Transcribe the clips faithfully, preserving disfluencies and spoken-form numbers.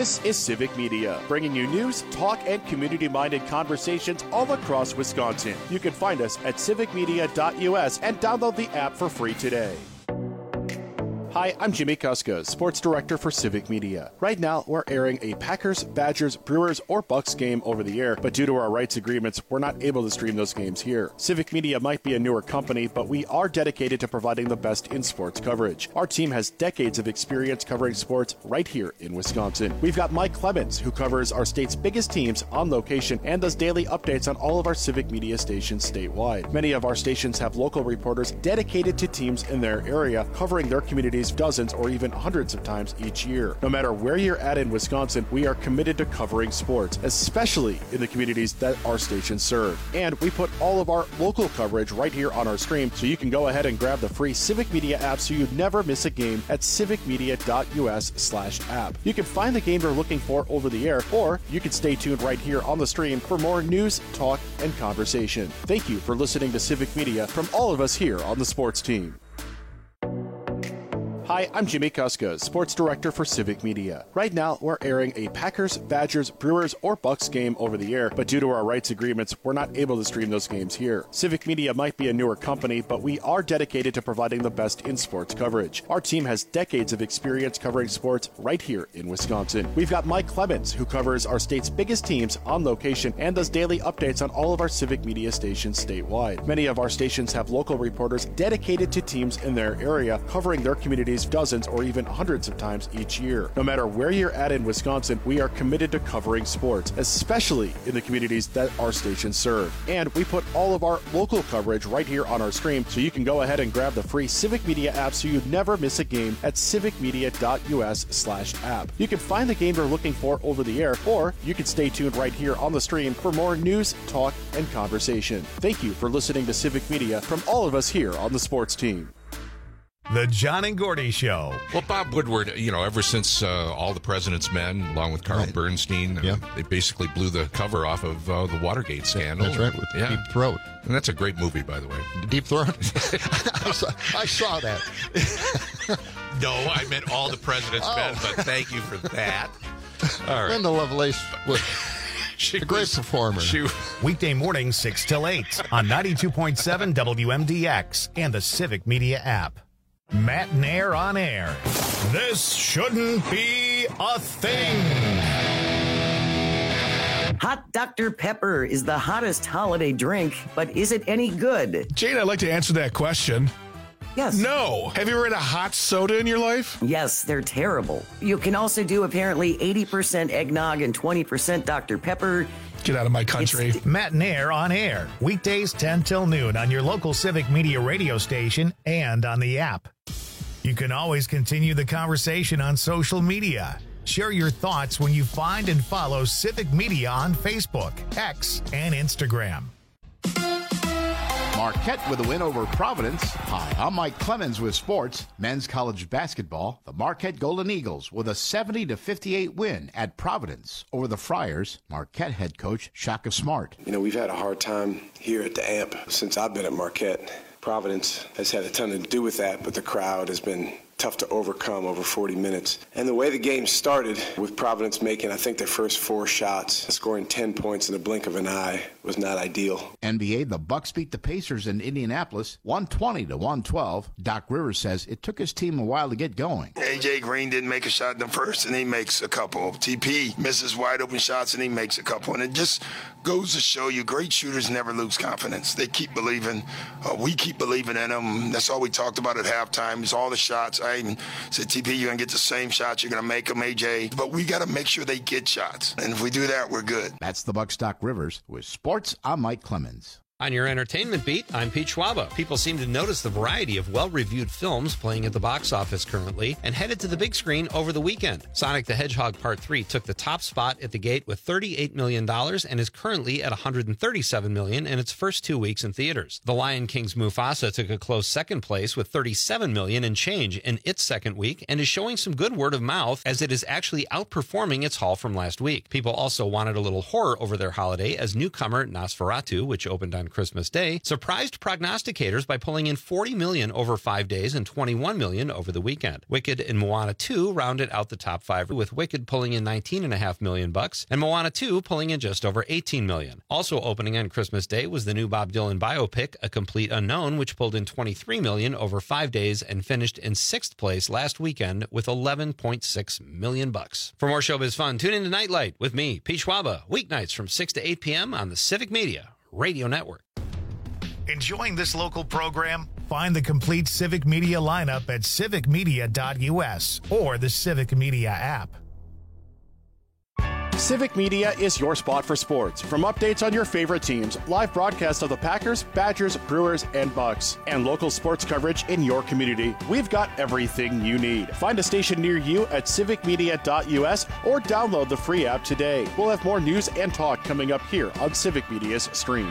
This is Civic Media, bringing you news, talk, and community-minded conversations all across Wisconsin. You can find us at civic media dot U S and download the app for free today. Hi, I'm Jimmy Kuska, Sports Director for Civic Media. Right now, we're airing a Packers, Badgers, Brewers, or Bucks game over the air, but due to our rights agreements, we're not able to stream those games here. Civic Media might be a newer company, but we are dedicated to providing the best in sports coverage. Our team has decades of experience covering sports right here in Wisconsin. We've got Mike Clemens, who covers our state's biggest teams on location and does daily updates on all of our Civic Media stations statewide. Many of our stations have local reporters dedicated to teams in their area, covering their communities dozens or even hundreds of times each year. No matter where you're at in Wisconsin, we are committed to covering sports, especially in the communities that our stations serve. And we put all of our local coverage right here on our stream, so you can go ahead and grab the free Civic Media app so you never miss a game at civic media dot U S slash app. You can find the game you're looking for over the air, or you can stay tuned right here on the stream for more news, talk, and conversation. Thank you for listening to Civic Media from all of us here on the sports team. Hi, I'm Jimmy Kuska, Sports Director for Civic Media. Right now, we're airing a Packers, Badgers, Brewers, or Bucks game over the air, but due to our rights agreements, we're not able to stream those games here. Civic Media might be a newer company, but we are dedicated to providing the best in sports coverage. Our team has decades of experience covering sports right here in Wisconsin. We've got Mike Clemens, who covers our state's biggest teams on location and does daily updates on all of our Civic Media stations statewide. Many of our stations have local reporters dedicated to teams in their area, covering their communities dozens or even hundreds of times each year. No matter where you're at in Wisconsin, we are committed to covering sports, especially in the communities that our stations serve. And we put all of our local coverage right here on our stream, so you can go ahead and grab the free Civic Media app so you never miss a game at civic media dot U S slash app. You can find the game you're looking for over the air, or you can stay tuned right here on the stream for more news, talk, and conversation. Thank you for listening to Civic Media from all of us here on the sports team. The John and Gordy Show. Well, Bob Woodward, you know, ever since uh, All the President's Men, along with Carl right. Bernstein, yeah. uh, they basically blew the cover off of uh, the Watergate scandal. That's right, with yeah. Deep Throat. And that's a great movie, by the way. Deep Throat? I, saw, I saw that. No, I meant All the President's oh. Men, but thank you for that. All right. Linda Lovelace was she a great was, performer. She, Weekday mornings, six till eight on ninety-two point seven W M D X and the Civic Media app. Matt and Air on air. This shouldn't be a thing. Hot Doctor Pepper is the hottest holiday drink, but is it any good? Jane, I'd like to answer that question. Yes. No. Have you ever had a hot soda in your life? Yes, they're terrible. You can also do apparently eighty percent eggnog and twenty percent Doctor Pepper. Get out of my country. It's, Matt and Air on air. Weekdays ten till noon on your local Civic Media radio station and on the app. You can always continue the conversation on social media. Share your thoughts when you find and follow Civic Media on Facebook, X, and Instagram. Marquette with a win over Providence. Hi, I'm Mike Clemens with sports. Men's college basketball. The Marquette Golden Eagles with a seventy to fifty-eight win at Providence over the Friars. Marquette head coach Shaka Smart. You know, we've had a hard time here at the A M P since I've been at Marquette. Providence has had a ton to do with that, but the crowd has been tough to overcome over forty minutes. And the way the game started, with Providence making, I think, their first four shots, scoring ten points in the blink of an eye, was not ideal. N B A, the Bucks beat the Pacers in Indianapolis, one twenty to one twelve. Doc Rivers says it took his team a while to get going. A J Green didn't make a shot in the first, and he makes a couple. T P misses wide open shots, and he makes a couple. And it just goes to show you, great shooters never lose confidence. They keep believing. Uh, we keep believing in them. That's all we talked about at halftime, is all the shots. I even said, T P, you're going to get the same shots. You're going to make them, A J. But we got to make sure they get shots. And if we do that, we're good. That's the Bucks' Doc Rivers. With sports, I'm Mike Clemens. On your entertainment beat, I'm Pete Schwaba. People seem to notice the variety of well-reviewed films playing at the box office currently and headed to the big screen over the weekend. Sonic the Hedgehog Part three took the top spot at the gate with thirty-eight million dollars and is currently at one hundred thirty-seven million dollars in its first two weeks in theaters. The Lion King's Mufasa took a close second place with thirty-seven million dollars and change in its second week and is showing some good word of mouth as it is actually outperforming its haul from last week. People also wanted a little horror over their holiday as newcomer Nosferatu, which opened on on Christmas Day, surprised prognosticators by pulling in forty million dollars over five days and twenty-one million dollars over the weekend. Wicked and Moana two rounded out the top five, with Wicked pulling in nineteen point five million dollars bucks and Moana two pulling in just over eighteen million dollars. Also opening on Christmas Day was the new Bob Dylan biopic, A Complete Unknown, which pulled in twenty-three million dollars over five days and finished in sixth place last weekend with eleven point six million dollars bucks. For more showbiz fun, tune in to Nightlight with me, Pete Schwaba, weeknights from six to eight p.m. on the Civic Media Radio Network. Enjoying this local program? Find the complete Civic Media lineup at civic media dot u s or the Civic Media app. Civic Media is your spot for sports. From updates on your favorite teams, live broadcasts of the Packers, Badgers, Brewers, and Bucks, and local sports coverage in your community, we've got everything you need. Find a station near you at civic media dot u s or download the free app today. We'll have more news and talk coming up here on Civic Media's stream.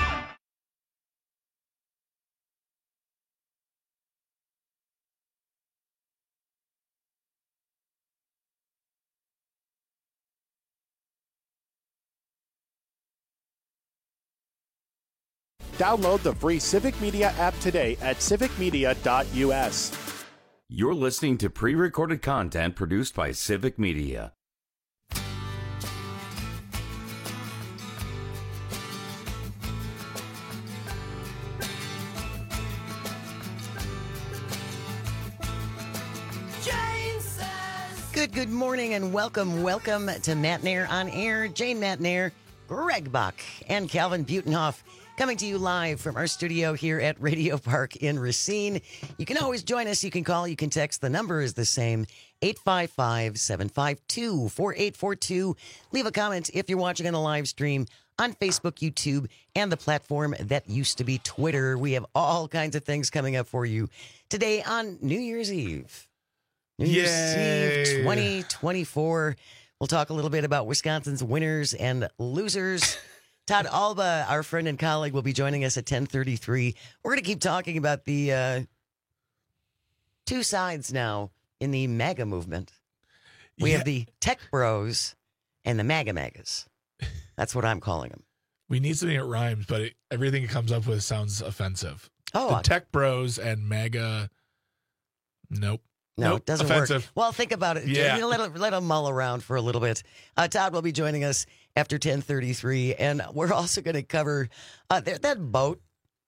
Download the free Civic Media app today at civic media dot u s. You're listening to pre-recorded content produced by Civic Media. Good, good morning and welcome, welcome to Matt Nair on Air. Jane Matt Nair, Greg Buck, and Calvin Butenhoff coming to you live from our studio here at Radio Park in Racine. You can always join us. You can call, you can text. The number is the same, eight five five, seven five two, four eight four two. Leave a comment if you're watching on the live stream on Facebook, YouTube, and the platform that used to be Twitter. We have all kinds of things coming up for you today on New Year's Eve. New Year's Eve twenty twenty-four. We'll talk a little bit about Wisconsin's winners and losers. Todd Alba, our friend and colleague, will be joining us at ten thirty-three. We're going to keep talking about the uh, two sides now in the MAGA movement. We yeah. have the tech bros and the MAGA MAGAs. That's what I'm calling them. We need something that rhymes, but it, everything it comes up with sounds offensive. Oh, the tech bros and MAGA, nope. No, nope, it doesn't offensive. work. Well, think about it. Yeah. You know, let, it, let them mull around for a little bit. Uh, Todd will be joining us after ten thirty-three, and we're also going to cover uh, that, that boat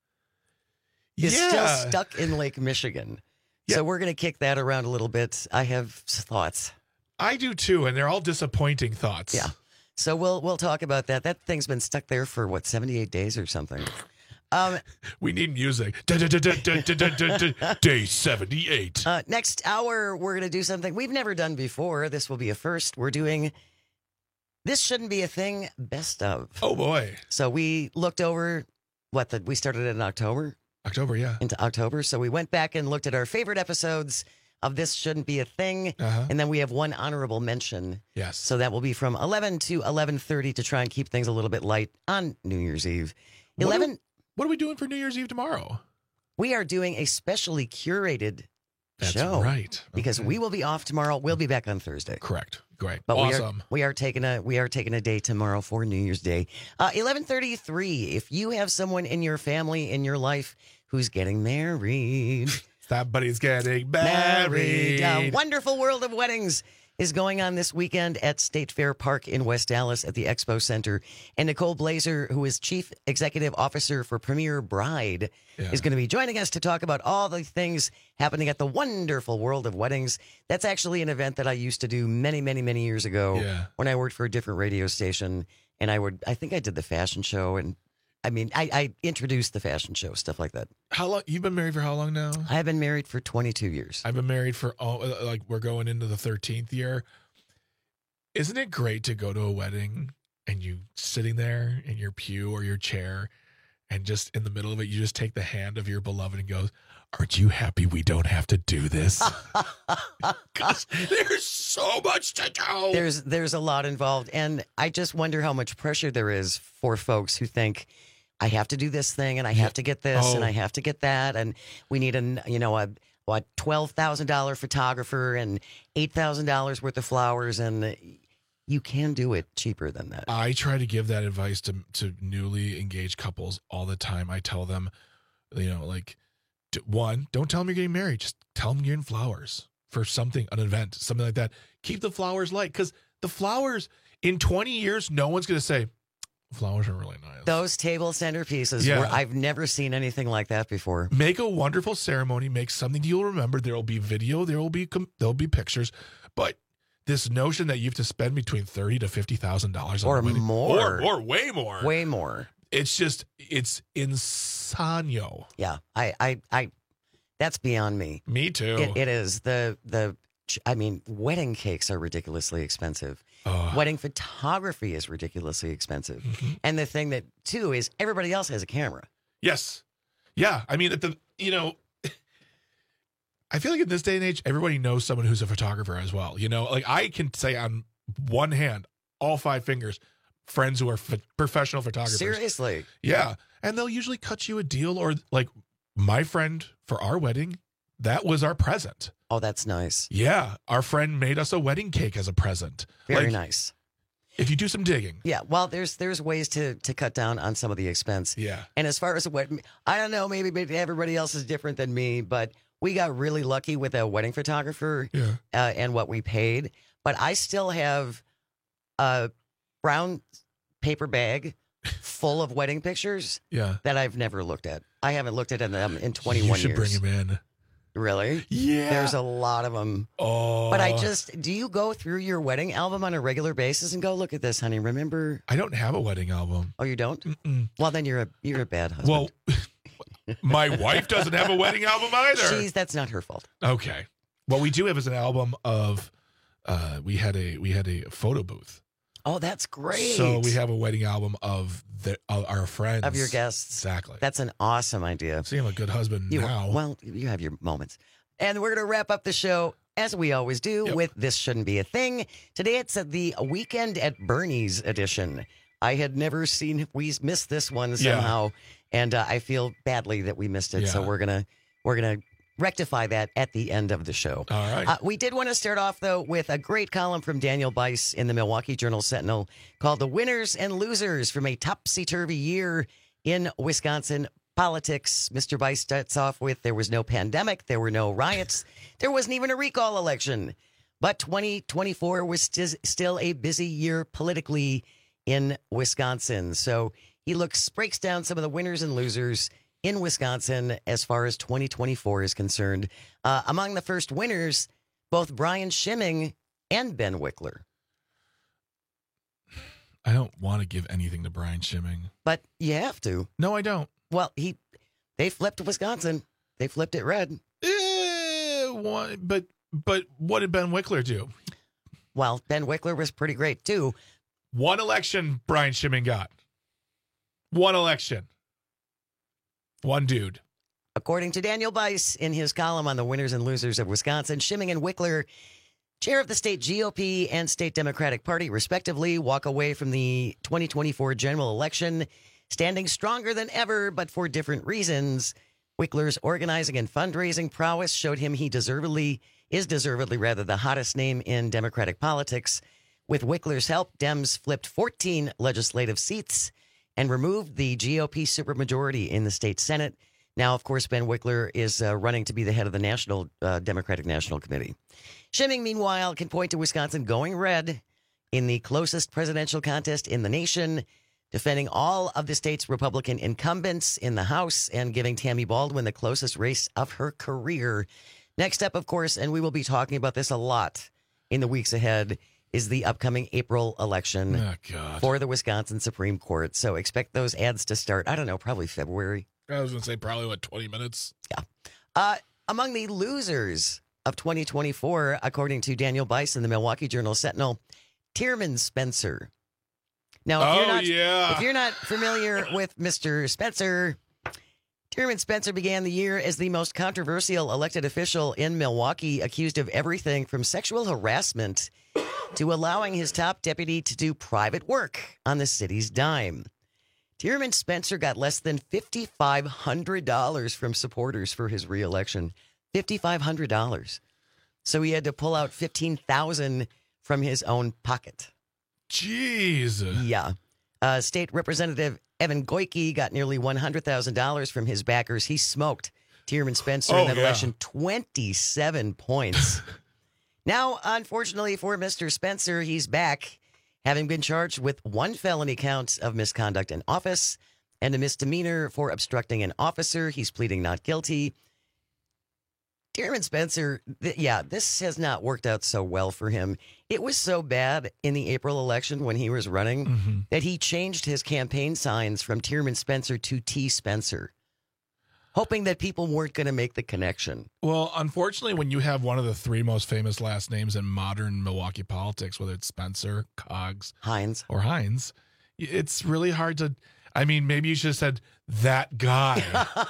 is yeah. still stuck in Lake Michigan. Yeah. So we're going to kick that around a little bit. I have thoughts. I do too, and they're all disappointing thoughts. Yeah. So we'll we'll talk about that. That thing's been stuck there for, what, seventy-eight days or something. Um, we need music. Day seventy-eight. Uh, next hour, we're going to do something we've never done before. This will be a first. We're doing This Shouldn't Be a Thing Best Of. Oh, boy. So we looked over, what, the, we started in October? October, yeah. Into October. So we went back and looked at our favorite episodes of This Shouldn't Be a Thing. Uh-huh. And then we have one honorable mention. Yes. So that will be from eleven to eleven thirty to try and keep things a little bit light on New Year's Eve. eleven... What are we doing for New Year's Eve tomorrow? We are doing a specially curated That's show. right. Okay. Because we will be off tomorrow. We'll be back on Thursday. Correct. Great. But awesome. we are, we are taking a we are taking a day tomorrow for New Year's Day. Uh, eleven thirty-three. If you have someone in your family, in your life, who's getting married. Somebody's getting married. married. A wonderful world of weddings is going on this weekend at State Fair Park in West Dallas at the Expo Center. And Nicole Blazer, who is Chief Executive Officer for Premier Bride, yeah. is going to be joining us to talk about all the things happening at the wonderful world of weddings. That's actually an event that I used to do many, many, many years ago yeah. when I worked for a different radio station. And I would, I think I did the fashion show. And I mean, I, I introduced the fashion show, stuff like that. How long? You've been married for how long now? I've been married for twenty-two years. I've been married for, all, like, we're going into the thirteenth year. Isn't it great to go to a wedding and you sitting there in your pew or your chair and just in the middle of it, you just take the hand of your beloved and goes, aren't you happy we don't have to do this? Because there's so much to do. There's, there's a lot involved. And I just wonder how much pressure there is for folks who think, I have to do this thing and I have to get this oh. and I have to get that. And we need a, you know, a, what, twelve thousand dollars photographer and eight thousand dollars worth of flowers. And you can do it cheaper than that. I try to give that advice to to newly engaged couples all the time. I tell them, you know, like, d- one, don't tell them you're getting married. Just tell them you're getting flowers for something, an event, something like that. Keep the flowers light, because the flowers, in twenty years, no one's going to say, flowers are really nice. Those table centerpieces, Yeah. were, I've never seen anything like that before. Make a wonderful ceremony. Make something you'll remember. There will be video. There will be com- there'll be pictures. But this notion that you have to spend between thirty to fifty thousand dollars Or on a wedding, more. or or way more, Way more. It's just it's insano. Yeah, I, I, I that's beyond me. Me too. It, it is the the. I mean, wedding cakes are ridiculously expensive. Ugh. Wedding photography is ridiculously expensive. Mm-hmm. And the thing that too is everybody else has a camera. Yes. Yeah. I mean, at the you know, I feel like in this day and age, everybody knows someone who's a photographer as well. You know, like I can say on one hand, all five fingers, friends who are ph- professional photographers. Seriously. Yeah. And they'll usually cut you a deal, or like my friend for our wedding, that was our present. Oh, that's nice. Yeah. Our friend made us a wedding cake as a present. Very Like, nice. If you do some digging. Yeah, well, there's there's ways to to cut down on some of the expense. Yeah. And as far as what I don't know, maybe, maybe everybody else is different than me, but we got really lucky with a wedding photographer Yeah. uh, and what we paid. But I still have a brown paper bag full of wedding pictures Yeah. that I've never looked at. I haven't looked at them in You twenty-one should years. bring him in. Really? Yeah. There's a lot of them. Oh. But I just, do you go through your wedding album on a regular basis and go, look at this, honey, remember? I don't have a wedding album. Oh, you don't? Mm-mm. Well, then you're a you're a bad husband. Well, my wife doesn't have a wedding album either. She's, that's not her fault. Okay. What we do have is an album of uh we had a we had a photo booth. Oh, that's great. So we have a wedding album of the uh, our friends. Of your guests. Exactly. That's an awesome idea. See, I'm a good husband You, now. well, you have your moments. And we're going to wrap up the show, as we always do, Yep. with This Shouldn't Be a Thing. Today it's at the Weekend at Bernie's edition. I had never seen, we missed this one somehow, and uh, I feel badly that we missed it. So Yeah. we're going to we're gonna rectify that at the end of the show. All right. Uh, we did want to start off, though, with a great column from Daniel Bice in the Milwaukee Journal-Sentinel called The Winners and Losers from a Topsy-Turvy Year in Wisconsin Politics. Mister Bice starts off with, there was no pandemic, there were no riots, there wasn't even a recall election. But twenty twenty-four was st- still a busy year politically in Wisconsin. So he looks, breaks down some of the winners and losers in Wisconsin as far as twenty twenty-four is concerned. Uh, among the first winners, both Brian Schimming and Ben Wickler. I don't want to give anything to Brian Schimming. But you have to. No, I don't. Well, he they flipped Wisconsin. They flipped it red. Eh, one, but but what did Ben Wickler do? Well, Ben Wickler was pretty great too. One election Brian Schimming got. One election. One dude. According to Daniel Bice in his column on the winners and losers of Wisconsin, Schimming and Wickler, chair of the state G O P and state Democratic Party, respectively, walk away from the twenty twenty-four general election standing stronger than ever, but for different reasons. Wickler's organizing and fundraising prowess showed him he deservedly is deservedly rather the hottest name in Democratic politics. With Wickler's help, Dems flipped fourteen legislative seats and removed the G O P supermajority in the state Senate. Now, of course, Ben Wickler is uh, running to be the head of the National uh, Democratic National Committee. Schimming, meanwhile, can point to Wisconsin going red in the closest presidential contest in the nation, defending all of the state's Republican incumbents in the House and giving Tammy Baldwin the closest race of her career. Next up, of course, and we will be talking about this a lot in the weeks ahead, is the upcoming April election Oh, God. for the Wisconsin Supreme Court. So expect those ads to start, I don't know, probably February. I was going to say probably, what, twenty minutes? Yeah. Uh, among the losers of twenty twenty-four, according to Daniel Bice in the Milwaukee Journal-Sentinel, Tierman Spencer. Now, if, Oh, you're not, yeah. if you're not familiar with Mister Spencer, Tierman Spencer began the year as the most controversial elected official in Milwaukee, accused of everything from sexual harassment to allowing his top deputy to do private work on the city's dime. Tierman Spencer got less than five thousand five hundred dollars from supporters for his reelection. five thousand five hundred dollars. So he had to pull out fifteen thousand dollars from his own pocket. Jeez. Yeah. Uh, State Representative Evan Goyke got nearly one hundred thousand dollars from his backers. He smoked Tierman Spencer Oh, in that yeah. election, twenty-seven points. Now, unfortunately for Mister Spencer, he's back, having been charged with one felony count of misconduct in office and a misdemeanor for obstructing an officer. He's pleading not guilty. Tierman Spencer, th- yeah, this has not worked out so well for him. It was so bad in the April election when he was running Mm-hmm. that he changed his campaign signs from Tierman Spencer to T. Spencer, hoping that people weren't going to make the connection. Well, unfortunately, when you have one of the three most famous last names in modern Milwaukee politics, whether it's Spencer, Coggs, Hines, or Hines, it's really hard to. I mean, maybe you should have said that guy.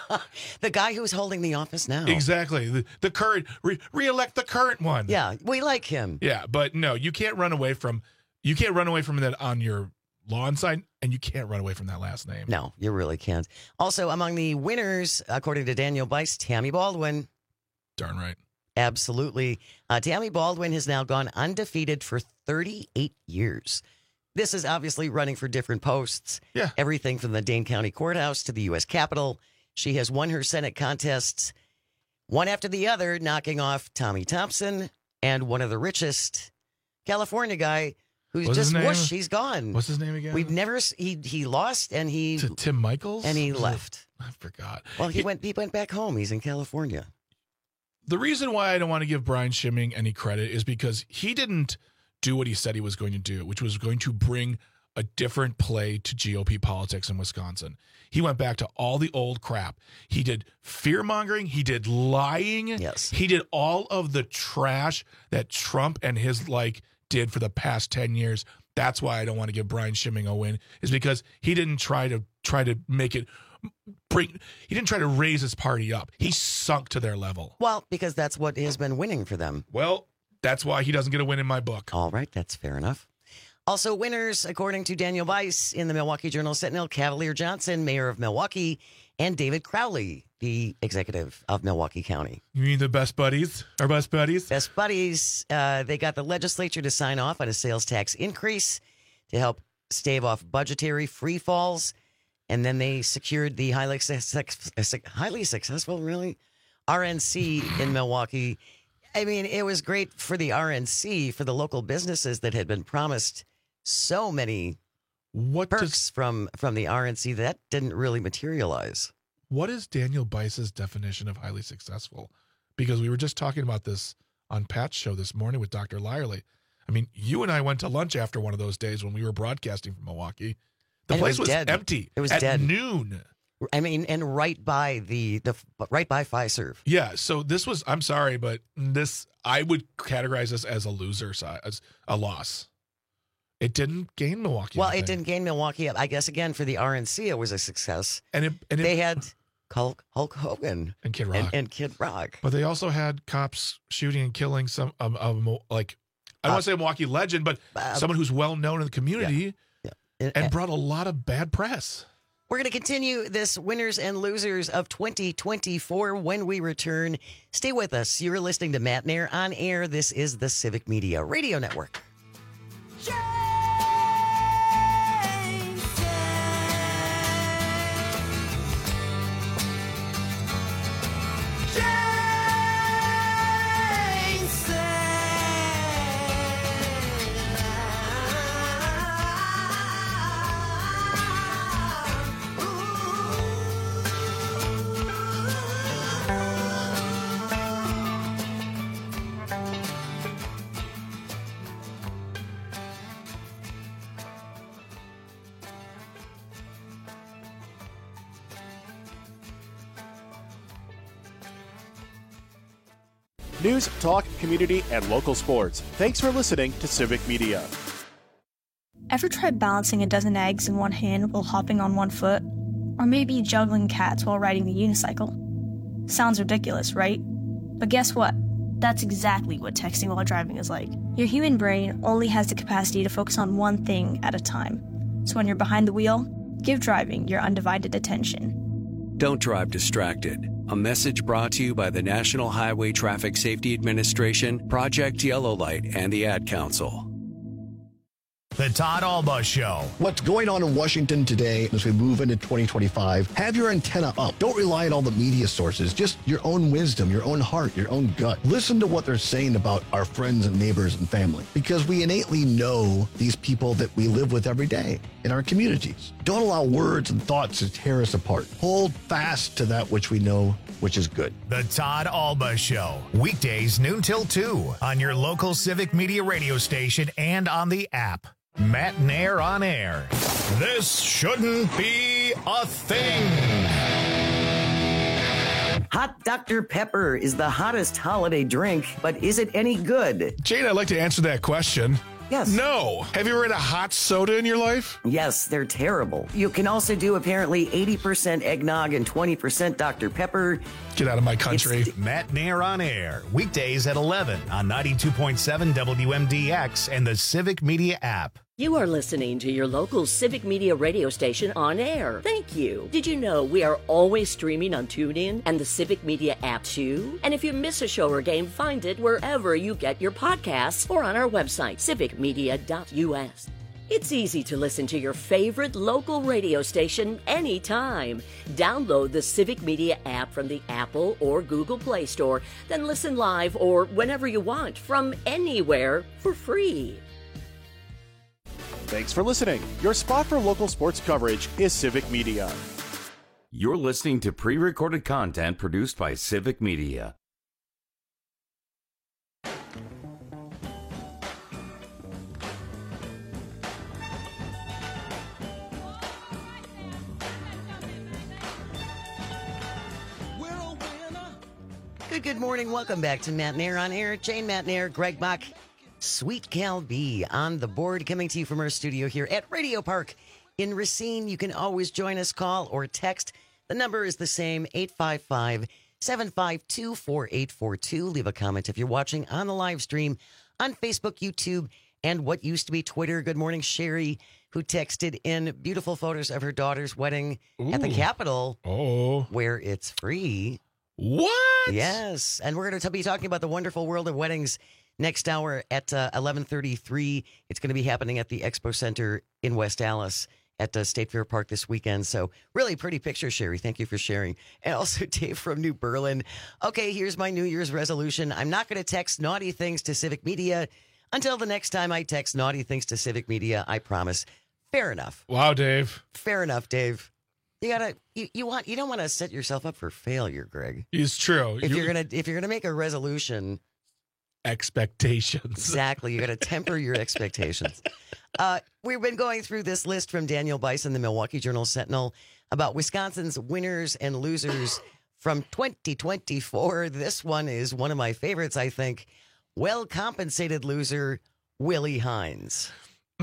The guy who's holding the office now. Exactly. The, the current, re, re-elect the current one. Yeah, we like him. Yeah, but no, you can't run away from, you can't run away from that on your lawn sign, and you can't run away from that last name. No, you really can't. Also, among the winners, according to Daniel Bice, Tammy Baldwin. Darn right. Absolutely. Uh, Tammy Baldwin has now gone undefeated for thirty-eight years. This is obviously running for different posts. Yeah. Everything from the Dane County Courthouse to the U S Capitol. She has won her Senate contests one after the other, knocking off Tommy Thompson and one of the richest California guy who's What's just his name? whoosh, he's gone. What's his name again? We've never, s- he he lost and he, To Tim Michaels? and he Was it- left. I forgot. Well, he went, he went back home. He's in California. The reason why I don't want to give Brian Schimming any credit is because he didn't do what he said he was going to do, which was going to bring a different play to G O P politics in Wisconsin. He went back to all the old crap. He did fear mongering. He did lying. Yes. He did all of the trash that Trump and his like did for the past ten years. That's why I don't want to give Brian Schimming a win, is because he didn't try to try to make it bring, he didn't try to raise his party up. He sunk to their level. Well, because that's what has been winning for them. Well, that's why he doesn't get a win in my book. All right, that's fair enough. Also, winners, according to Daniel Bice in the Milwaukee Journal Sentinel, Cavalier Johnson, mayor of Milwaukee, and David Crowley, the executive of Milwaukee County. You mean the best buddies? Our best buddies? Best buddies, uh, they got the legislature to sign off on a sales tax increase to help stave off budgetary free falls. And then they secured the highly, suc- highly successful, really, R N C in Milwaukee. I mean, it was great for the R N C, for the local businesses that had been promised so many what perks does, from, from the R N C that didn't really materialize. What is Daniel Bice's definition of highly successful? Because we were just talking about this on Pat's show this morning with Doctor Lyerly. I mean, you and I went to lunch after one of those days when we were broadcasting from Milwaukee. The And it place was was, dead. empty. It was at dead. noon. I mean, and right by the, the right by Fiserv. Yeah, so this was, I'm sorry, but this, I would categorize this as a loser, si- as a loss. It didn't gain Milwaukee. Well, anything. it didn't gain Milwaukee. I guess, again, for the R N C, it was a success. And it, and it, They had Hulk, Hulk Hogan and Kid Rock. and, and Kid Rock. But they also had cops shooting and killing some, um, um, like, I don't Uh, want to say a Milwaukee legend, but uh, someone who's well known in the community And- and brought a lot of bad press. We're going to continue this winners and losers of twenty twenty-four when we return. Stay with us. You're listening to Matt Nair on air. This is the Civic Media Radio Network. News, talk, community, and local sports. Thanks for listening to Civic Media. Ever tried balancing a dozen eggs in one hand while hopping on one foot? Or maybe juggling cats while riding the unicycle? Sounds ridiculous, right? But guess what? That's exactly what texting while driving is like. Your human brain only has the capacity to focus on one thing at a time. So when you're behind the wheel, give driving your undivided attention. Don't drive distracted. A message brought to you by the National Highway Traffic Safety Administration, Project Yellow Light, and the Ad Council. The Todd Alba Show. What's going on in Washington today as we move into twenty twenty-five? Have your antenna up. Don't rely on all the media sources. Just your own wisdom, your own heart, your own gut. Listen to what they're saying about our friends and neighbors and family, because we innately know these people that we live with every day in our communities. Don't allow words and thoughts to tear us apart. Hold fast to that which we know, which is good. The Todd Alba Show. Weekdays noon till two on your local Civic Media radio station and on the app. Matt Nair on air. This shouldn't be a thing. Hot Doctor Pepper is the hottest holiday drink, but is it any good? Jane, I'd like to answer that question. Yes. No. Have you ever had a hot soda in your life? Yes, they're terrible. You can also do apparently eighty percent eggnog and twenty percent Doctor Pepper. Get out of my country. It's Matt Nair on air. Weekdays at eleven on ninety-two point seven W M D X and the Civic Media app. You are listening to your local Civic Media radio station on air. Thank you. Did you know we are always streaming on TuneIn and the Civic Media app too? And if you miss a show or game, find it wherever you get your podcasts or on our website, civic media dot U S. It's easy to listen to your favorite local radio station anytime. Download the Civic Media app from the Apple or Google Play Store, then listen live or whenever you want from anywhere for free. Thanks for listening. Your spot for local sports coverage is Civic Media. You're listening to pre-recorded content produced by Civic Media. Good, good morning. Welcome back to Matt Nair on air. Jane Matt Nair, Greg Bach, Sweet Cal B on the board, coming to you from our studio here at Radio Park in Racine. You can always join us, call or text. The number is the same, eight five five, seven five two, four eight four two. Leave a comment if you're watching on the live stream on Facebook, YouTube, and what used to be Twitter. Good morning, Sherry, who texted in beautiful photos of her daughter's wedding Ooh. At the Capitol, oh. where it's free. What? Yes, and we're going to be talking about the wonderful world of weddings next hour at uh, eleven thirty-three. It's going to be happening at the Expo Center in West Allis at uh, State Fair Park this weekend. So really pretty picture, Sherry. Thank you for sharing. And also Dave from New Berlin. Okay, here's my New Year's resolution. I'm not going to text naughty things to Civic Media until the next time I text naughty things to Civic Media. I promise. Fair enough. Wow, Dave. Fair enough, Dave. You gotta, you, you want, you don't want to set yourself up for failure, Greg. It's true. If you, you're gonna, if you're gonna make a resolution, expectations. Exactly. You got to temper your expectations. Uh, we've been going through this list from Daniel Bison, the Milwaukee Journal Sentinel, about Wisconsin's winners and losers from twenty twenty-four. This one is one of my favorites, I think. Well-compensated loser, Willie Hines.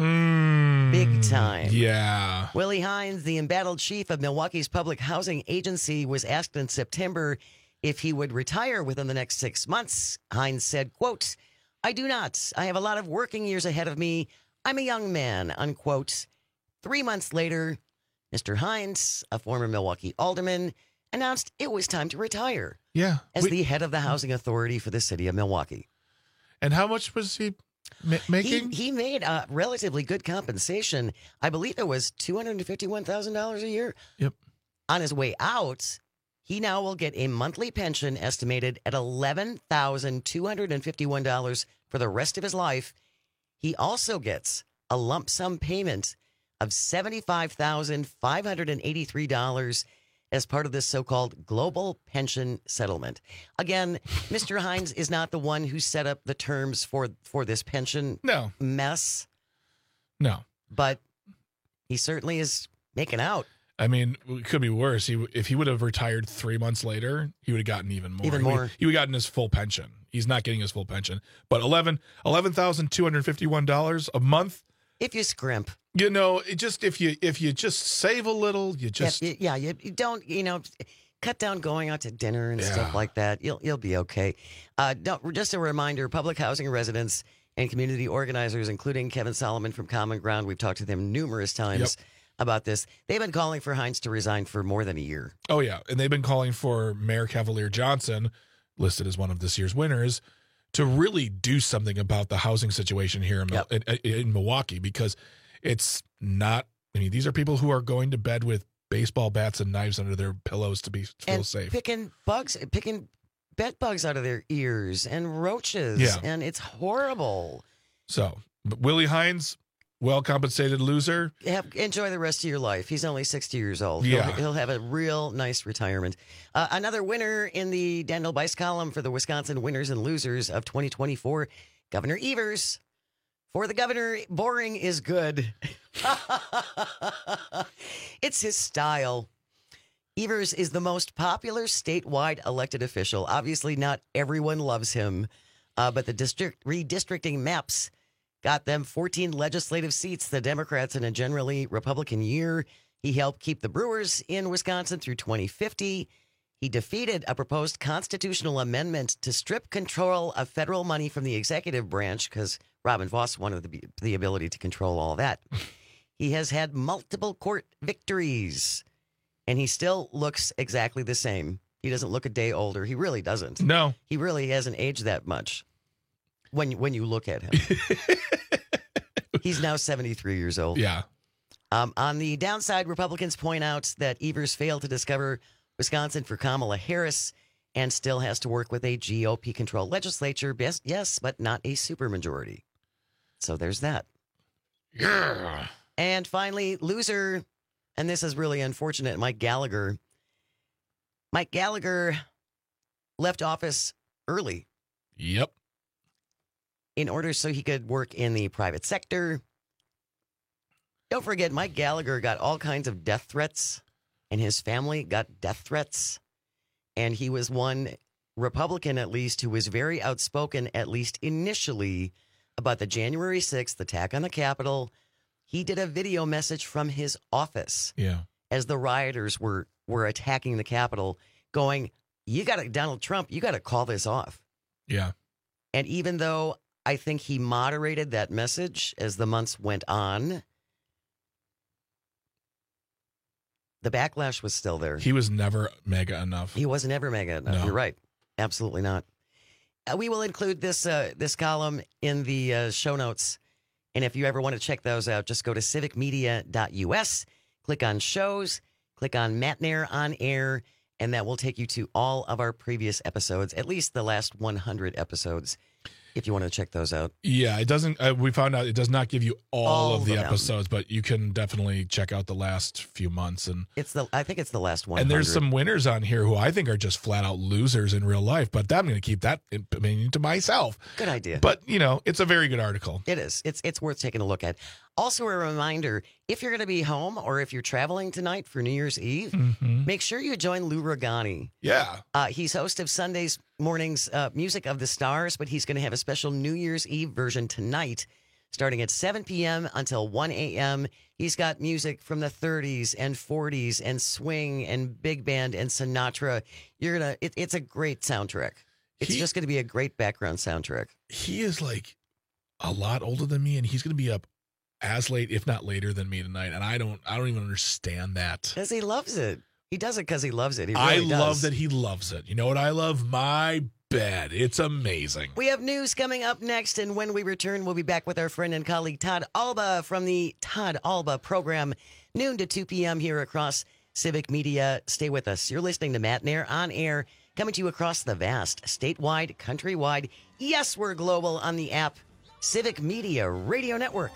Mm, Big time. Yeah. Willie Hines, the embattled chief of Milwaukee's public housing agency, was asked in September if he would retire within the next six months. Hines said, quote, I do not. I have a lot of working years ahead of me. I'm a young man, unquote. Three months later, Mister Hines, a former Milwaukee alderman, announced it was time to retire. Yeah. As we, the head of the housing authority for the city of Milwaukee. And how much was he ma- making? He, he made a relatively good compensation. I believe it was two hundred fifty-one thousand dollars a year. Yep. On his way out, he now will get a monthly pension estimated at eleven thousand two hundred fifty-one dollars for the rest of his life. He also gets a lump sum payment of seventy-five thousand five hundred eighty-three dollars as part of this so-called global pension settlement. Again, Mister Hines is not the one who set up the terms for, for this pension no. mess. No. But he certainly is making out. I mean, it could be worse. He, if he would have retired three months later, he would have gotten even more. Even he more. Would, he would have gotten his full pension. He's not getting his full pension. But eleven eleven thousand two hundred fifty-one dollars a month. If you scrimp. You know, it just if you if you just save a little, you just yeah, yeah you, you don't you know cut down going out to dinner and yeah. stuff like that. You'll you'll be okay. Uh, don't, just a reminder: public housing residents and community organizers, including Kevin Solomon from Common Ground, we've talked to them numerous times yep. about this. They've been calling for Hines to resign for more than a year. Oh yeah, and they've been calling for Mayor Cavalier Johnson, listed as one of this year's winners, to really do something about the housing situation here in, Yep. in, in Milwaukee, because it's not, I mean, these are people who are going to bed with baseball bats and knives under their pillows to be feel and safe. picking bugs, picking bed bugs out of their ears and roaches. Yeah. And it's horrible. So, but Willie Hines, well-compensated loser. Have, enjoy the rest of your life. He's only sixty years old. Yeah. He'll, he'll have a real nice retirement. Uh, another winner in the Daniel Bice column for the Wisconsin winners and losers of twenty twenty-four, Governor Evers. For the governor, boring is good. It's his style. Evers is the most popular statewide elected official. Obviously, not everyone loves him, uh, but the district redistricting maps got them fourteen legislative seats, the Democrats in a generally Republican year. He helped keep the Brewers in Wisconsin through twenty fifty. He defeated a proposed constitutional amendment to strip control of federal money from the executive branch because Robin Voss wanted the, the ability to control all that. He has had multiple court victories, and he still looks exactly the same. He doesn't look a day older. He really doesn't. No. He really hasn't aged that much when, when you look at him. He's now seventy-three years old. Yeah. Um, on the downside, Republicans point out that Evers failed to discover Wisconsin for Kamala Harris and still has to work with a G O P-controlled legislature. Yes, yes, but not a supermajority. So there's that. Yeah. And finally, loser, and this is really unfortunate, Mike Gallagher. Mike Gallagher left office early. Yep. In order so he could work in the private sector. Don't forget, Mike Gallagher got all kinds of death threats, and his family got death threats. And he was one Republican, at least, who was very outspoken, at least initially, about the January sixth attack on the Capitol. He did a video message from his office Yeah. as the rioters were, were attacking the Capitol, going, you got to, Donald Trump, you got to call this off. Yeah. And even though I think he moderated that message as the months went on, the backlash was still there. He was never mega enough. He wasn't ever mega enough. No. You're right. Absolutely not. Uh, we will include this uh, this column in the uh, show notes. And if you ever want to check those out, just go to civic media dot U S, click on shows, click on Matt Nair on air, and that will take you to all of our previous episodes, at least the last one hundred episodes, if you want to check those out. Yeah, it doesn't. Uh, we found out it does not give you all, All of the of them. episodes, but you can definitely check out the last few months. And It's the I think it's the last one. and there's some winners on here who I think are just flat out losers in real life. But I'm going to keep that opinion to myself. Good idea. But you know, it's a very good article. It is. It's it's worth taking a look at. Also, a reminder, if you're going to be home or if you're traveling tonight for New Year's Eve, Mhm. make sure you join Lou Ragani. Yeah. Uh, he's host of Sunday's morning's uh, Music of the Stars, but he's going to have a special New Year's Eve version tonight, starting at seven p.m. until one a.m. He's got music from the thirties and forties and swing and big band and Sinatra. You're gonna. It, it's a great soundtrack. It's He- just going to be a great background soundtrack. He is like a lot older than me, and he's going to be up as late, if not later, than me tonight. And I don't, I don't even understand that. Because he loves it. He does it because he loves it. He really I does. love that he loves it. You know what I love? My bed. It's amazing. We have news coming up next, and when we return, we'll be back with our friend and colleague Todd Alba from the Todd Alba program, noon to two p.m. here across Civic Media. Stay with us. You're listening to Matt Nair on air, coming to you across the vast, statewide, countrywide. Yes, we're global on the app, Civic Media Radio Network.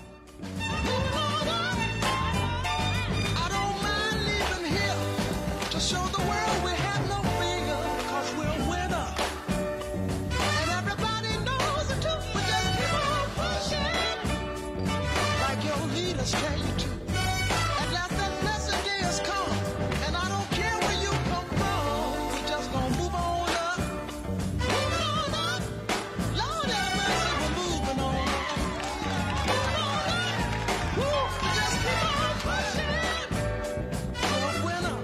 To show the world we have no fear, 'cause we're a winner. And everybody knows the truth, we just keep on pushing. Like your leaders tell you to. At last that blessed day has come, and I don't care where you come from, we just gonna move on up. Move on up. Lord have mercy, we're moving on up. Move on up. Woo, we just keep on pushing. We're a winner.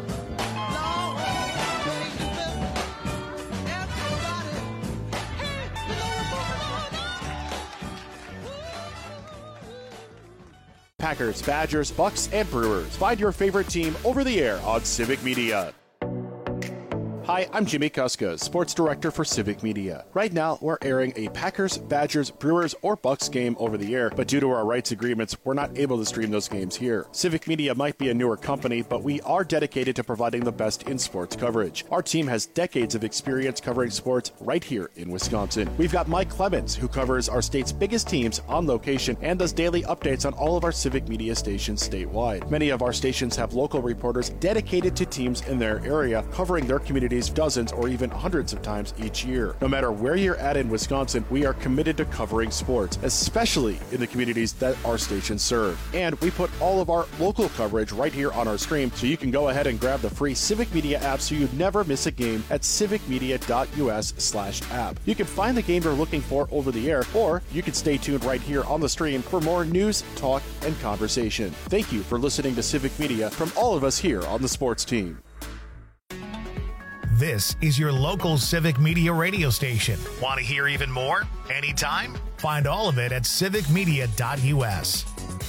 Packers, Badgers, Bucks, and Brewers. Find your favorite team over the air on Civic Media. Hi, I'm Jimmy Kuska, Sports Director for Civic Media. Right now, we're airing a Packers, Badgers, Brewers, or Bucks game over the air, but due to our rights agreements, we're not able to stream those games here. Civic Media might be a newer company, but we are dedicated to providing the best in sports coverage. Our team has decades of experience covering sports right here in Wisconsin. We've got Mike Clemens, who covers our state's biggest teams on location and does daily updates on all of our Civic Media stations statewide. Many of our stations have local reporters dedicated to teams in their area, covering their communities dozens or even hundreds of times each year. No matter where you're at in Wisconsin, we are committed to covering sports, especially in the communities that our stations serve. And we put all of our local coverage right here on our stream, so you can go ahead and grab the free Civic Media app so you never miss a game at civicmedia.us slash app. You can find the game you're looking for over the air, or you can stay tuned right here on the stream for more news, talk, and conversation. Thank you for listening to Civic Media from all of us here on the sports team. This is your local Civic Media radio station. Want to hear even more? Anytime? Find all of it at civic media dot u s.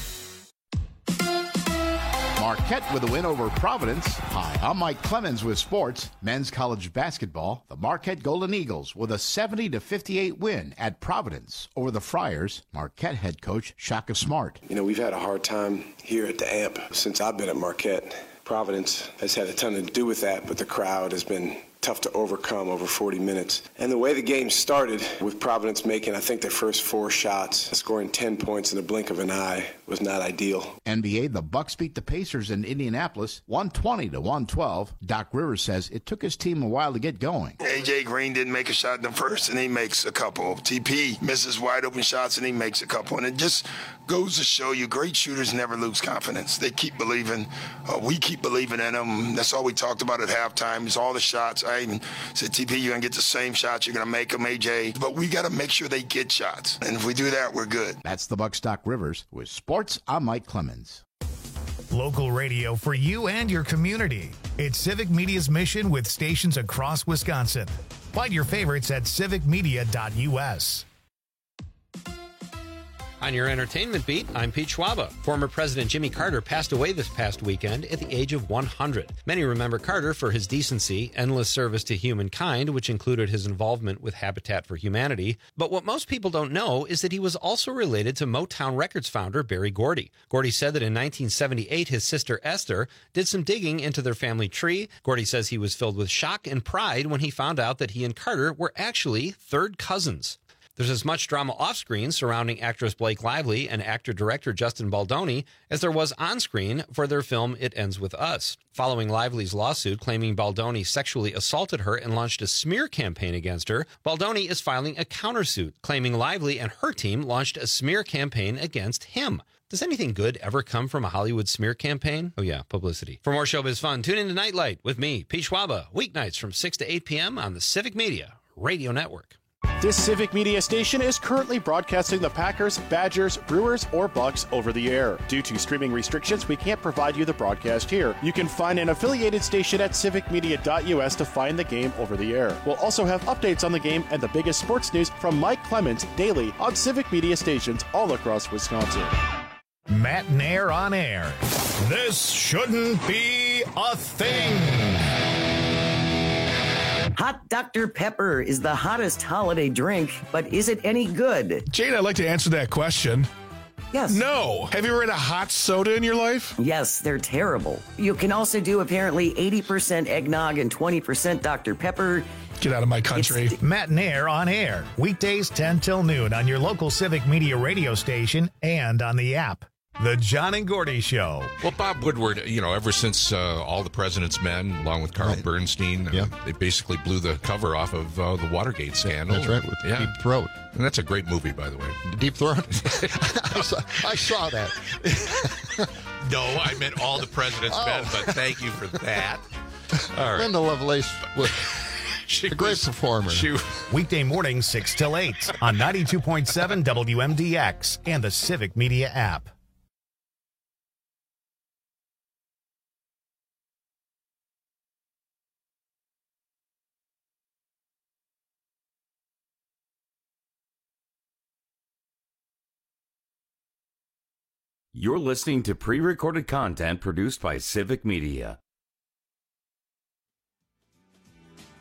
Marquette with a win over Providence. Hi, I'm Mike Clemens with sports. Men's college basketball. The Marquette Golden Eagles with a seventy to fifty-eight win at Providence over the Friars. Marquette head coach Shaka Smart. You know, we've had a hard time here at the A M P since I've been at Marquette. Providence has had a ton to do with that, but the crowd has been tough to overcome over forty minutes. And the way the game started, with Providence making, I think, their first four shots, scoring ten points in the blink of an eye, was not ideal. N B A, the Bucks beat the Pacers in Indianapolis, one twenty to one twelve. Doc Rivers says it took his team a while to get going. A J Green didn't make a shot in the first, and he makes a couple. T P misses wide open shots, and he makes a couple. And it just goes to show you, great shooters never lose confidence. They keep believing. Uh, we keep believing in them. That's all we talked about at halftime, is all the shots. I even said, T P, you're going to get the same shots. You're going to make them, A J. But we got to make sure they get shots. And if we do that, we're good. That's the Bucks' Doc Rivers. With sports, I'm Mike Clemens. Local radio for you and your community. It's Civic Media's mission with stations across Wisconsin. Find your favorites at civic media dot u s. On your entertainment beat, I'm Pete Schwaba. Former President Jimmy Carter passed away this past weekend at the age of one hundred. Many remember Carter for his decency, endless service to humankind, which included his involvement with Habitat for Humanity. But what most people don't know is that he was also related to Motown Records founder Berry Gordy. Gordy said that in nineteen seventy-eight, his sister Esther did some digging into their family tree. Gordy says he was filled with shock and pride when he found out that he and Carter were actually third cousins. There's as much drama off-screen surrounding actress Blake Lively and actor-director Justin Baldoni as there was on-screen for their film It Ends With Us. Following Lively's lawsuit claiming Baldoni sexually assaulted her and launched a smear campaign against her, Baldoni is filing a countersuit claiming Lively and her team launched a smear campaign against him. Does anything good ever come from a Hollywood smear campaign? Oh yeah, publicity. For more showbiz fun, tune in to Nightlight with me, Pete Schwaba, weeknights from six to eight p.m. on the Civic Media Radio Network. This Civic Media station is currently broadcasting the Packers, Badgers, Brewers, or Bucks over the air. Due to streaming restrictions, we can't provide you the broadcast here. You can find an affiliated station at civic media dot u s to find the game over the air. We'll also have updates on the game and the biggest sports news from Mike Clemens daily on Civic Media stations all across Wisconsin. Matt Nair on air. This shouldn't be a thing. Hot Doctor Pepper is the hottest holiday drink, but is it any good? Jane, I'd like to answer that question. Yes. No. Have you ever had a hot soda in your life? Yes, they're terrible. You can also do apparently eighty percent eggnog and twenty percent Doctor Pepper. Get out of my country. It's Matt Nair on air. Weekdays ten till noon on your local Civic Media radio station and on the app. The John and Gordy Show. Well, Bob Woodward, you know, ever since uh, All the President's Men, along with Carl right. Bernstein, uh, yeah. they basically blew the cover off of uh, the Watergate scandal. That's right, with yeah. Deep Throat. And that's a great movie, by the way. Deep Throat? I, saw, I saw that. No, I meant All the President's oh. Men, but thank you for that. All right. Linda Lovelace was she a great was, performer. She, Weekday mornings, six till eight on ninety-two point seven W M D X and the Civic Media app. You're listening to pre-recorded content produced by Civic Media.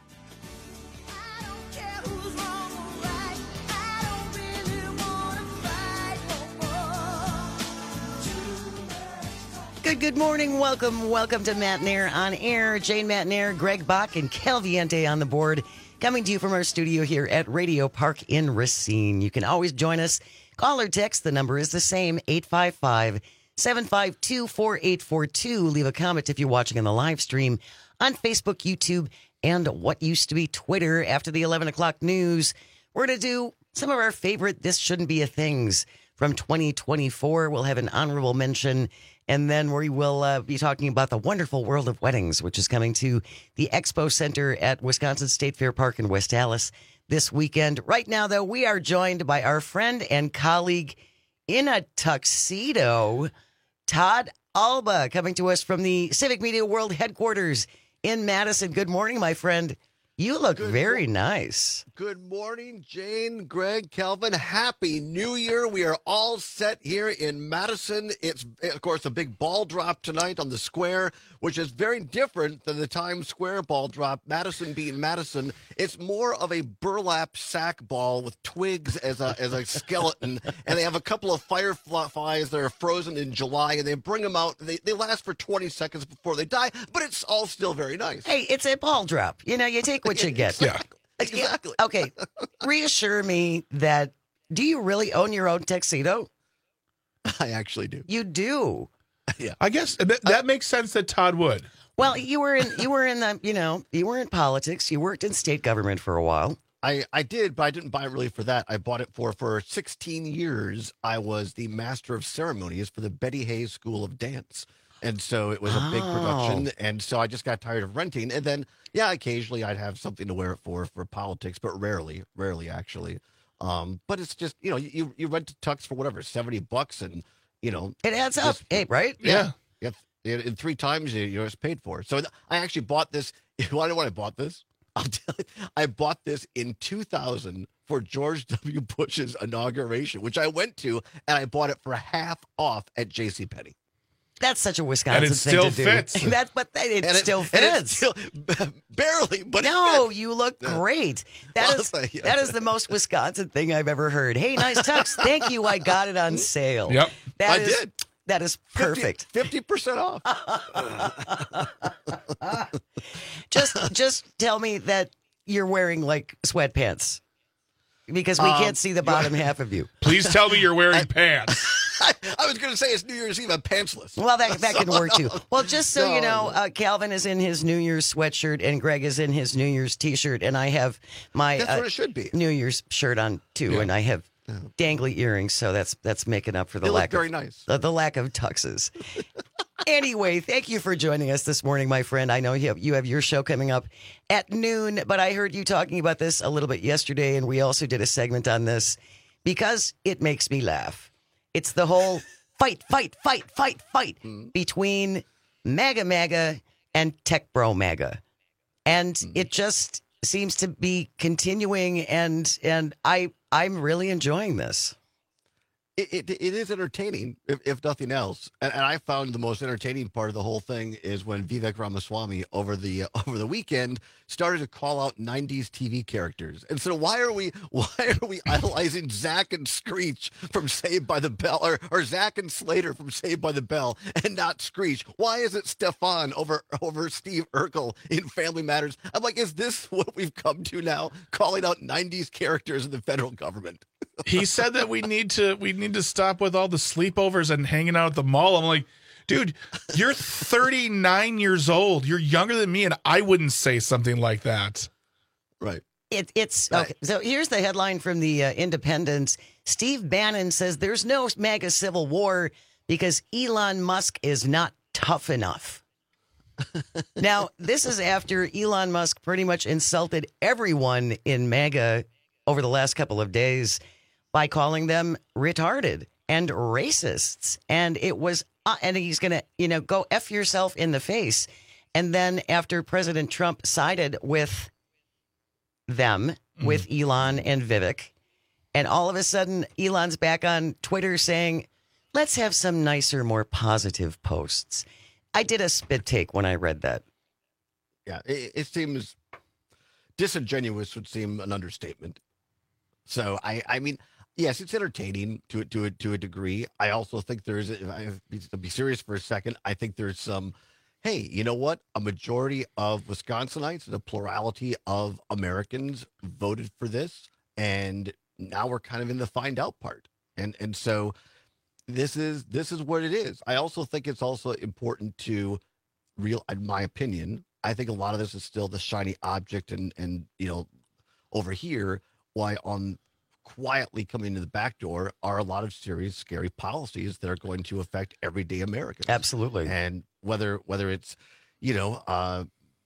Good, good morning. Welcome, welcome to Matt Nair on Air. Jane Matt Nair, Greg Bach, and Cal Viente on the board. Coming to you from our studio here at Radio Park in Racine. You can always join us. Call or text. The number is the same, eight five five, seven five two, four eight four two. Leave a comment if you're watching on the live stream on Facebook, YouTube, and what used to be Twitter after the eleven o'clock news. We're going to do some of our favorite This Shouldn't Be a Things from twenty twenty-four. We'll have an honorable mention, and then we will uh, be talking about the wonderful world of weddings, which is coming to the Expo Center at Wisconsin State Fair Park in West Allis this weekend. Right now, though, we are joined by our friend and colleague in a tuxedo, Todd Alba, coming to us from the Civic Media World headquarters in Madison. Good morning, my friend. You look Good very mo- nice. Good morning, Jane, Greg, Calvin. Happy New Year. We are all set here in Madison. It's, of course, a big ball drop tonight on the square, which is very different than the Times Square ball drop. Madison being Madison, it's more of a burlap sack ball with twigs as a as a skeleton, and they have a couple of fireflies that are frozen in July, and they bring them out. They, they last for twenty seconds before they die, but it's all still very nice. Hey, it's a ball drop. You know, you take what you get. Yeah. Exactly. Okay. Reassure me that, do you really own your own tuxedo? I actually do. You do. Yeah. I guess that, that makes sense that Todd would. Well, you were in you were in the, you know, you were in politics. You worked in state government for a while. I, I did, but I didn't buy it really for that. I bought it for, for sixteen years, I was the master of ceremonies for the Betty Hayes School of Dance. And so it was a big production, Oh. and so I just got tired of renting. And then, yeah, occasionally I'd have something to wear it for for politics, but rarely, rarely actually. Um, but it's just, you know, you you rent a tux for whatever, seventy bucks, and you know, It adds up. just- Hey, right? yeah, yeah. In, in three times you you're just paid for. So th- I actually bought this. You want to know when I bought this? I'll tell you, I bought this in two thousand for George W. Bush's inauguration, which I went to, and I bought it for half off at JCPenney. That's such a Wisconsin And it thing still to do. fits. That's but it, And still and it fits. still- barely, but it no, fits. you look great. That Well, is thank you. that is the most Wisconsin thing I've ever heard. Hey, nice tux. Thank you. I got it on sale. Yep. That I is- did. That is perfect. fifty percent off. just just tell me that you're wearing like sweatpants, because we Um, can't see the bottom half of you. Please tell me you're wearing pants. I, I was going to say it's New Year's Eve. I'm pantsless. Well, that that can work too. Well, just so you know, No. uh, Calvin is in his New Year's sweatshirt and Greg is in his New Year's T-shirt, and I have my That's uh, what it should be. New Year's shirt on too, Yeah. and I have dangly earrings, so that's that's making up for the They look lack very of nice. the, the lack of tuxes. Anyway, thank you for joining us this morning, my friend. I know you have, you have your show coming up at noon, but I heard you talking about this a little bit yesterday, and we also did a segment on this because it makes me laugh. It's the whole fight, fight, fight, fight, fight between MAGA MAGA and Tech Bro MAGA. And it just seems to be continuing, and and I I'm really enjoying this. It, it, it is entertaining, if, if nothing else. And, and I found the most entertaining part of the whole thing is when Vivek Ramaswamy over the uh, over the weekend started to call out nineties T V characters. And so why are we why are we idolizing Zach and Screech from Saved by the Bell, or, or Zach and Slater from Saved by the Bell, and not Screech? Why is it Stefan over over Steve Urkel in Family Matters? I'm like, is this what we've come to now? Calling out nineties characters in the federal government? He said that we need to we need to stop with all the sleepovers and hanging out at the mall. I'm like, dude, you're thirty-nine years old. You're younger than me, and I wouldn't say something like that. Right. It, it's okay. So here's the headline from the uh, Independent. Steve Bannon says there's no MAGA civil war because Elon Musk is not tough enough. Now, this is after Elon Musk pretty much insulted everyone in MAGA over the last couple of days by calling them retarded and racists. And it was, uh, and he's going to, you know, go F yourself in the face. And then after President Trump sided with them, mm. with Elon and Vivek, and all of a sudden Elon's back on Twitter saying, let's have some nicer, more positive posts. I did a spit take when I read that. Yeah, it, it seems disingenuous would seem an understatement. So, I, I mean, Yes, it's entertaining to to a, to a degree. I also think there's, if I to be serious for a second, I think there's some, hey, you know what? A majority of Wisconsinites, the plurality of Americans voted for this, and now we're kind of in the find out part. And and so this is this is what it is. I also think it's also important to real, in my opinion, I think a lot of this is still the shiny object, and and you know, over here, why on quietly coming to the back door are a lot of serious, scary policies that are going to affect everyday Americans. Absolutely. And whether whether it's, you know, uh,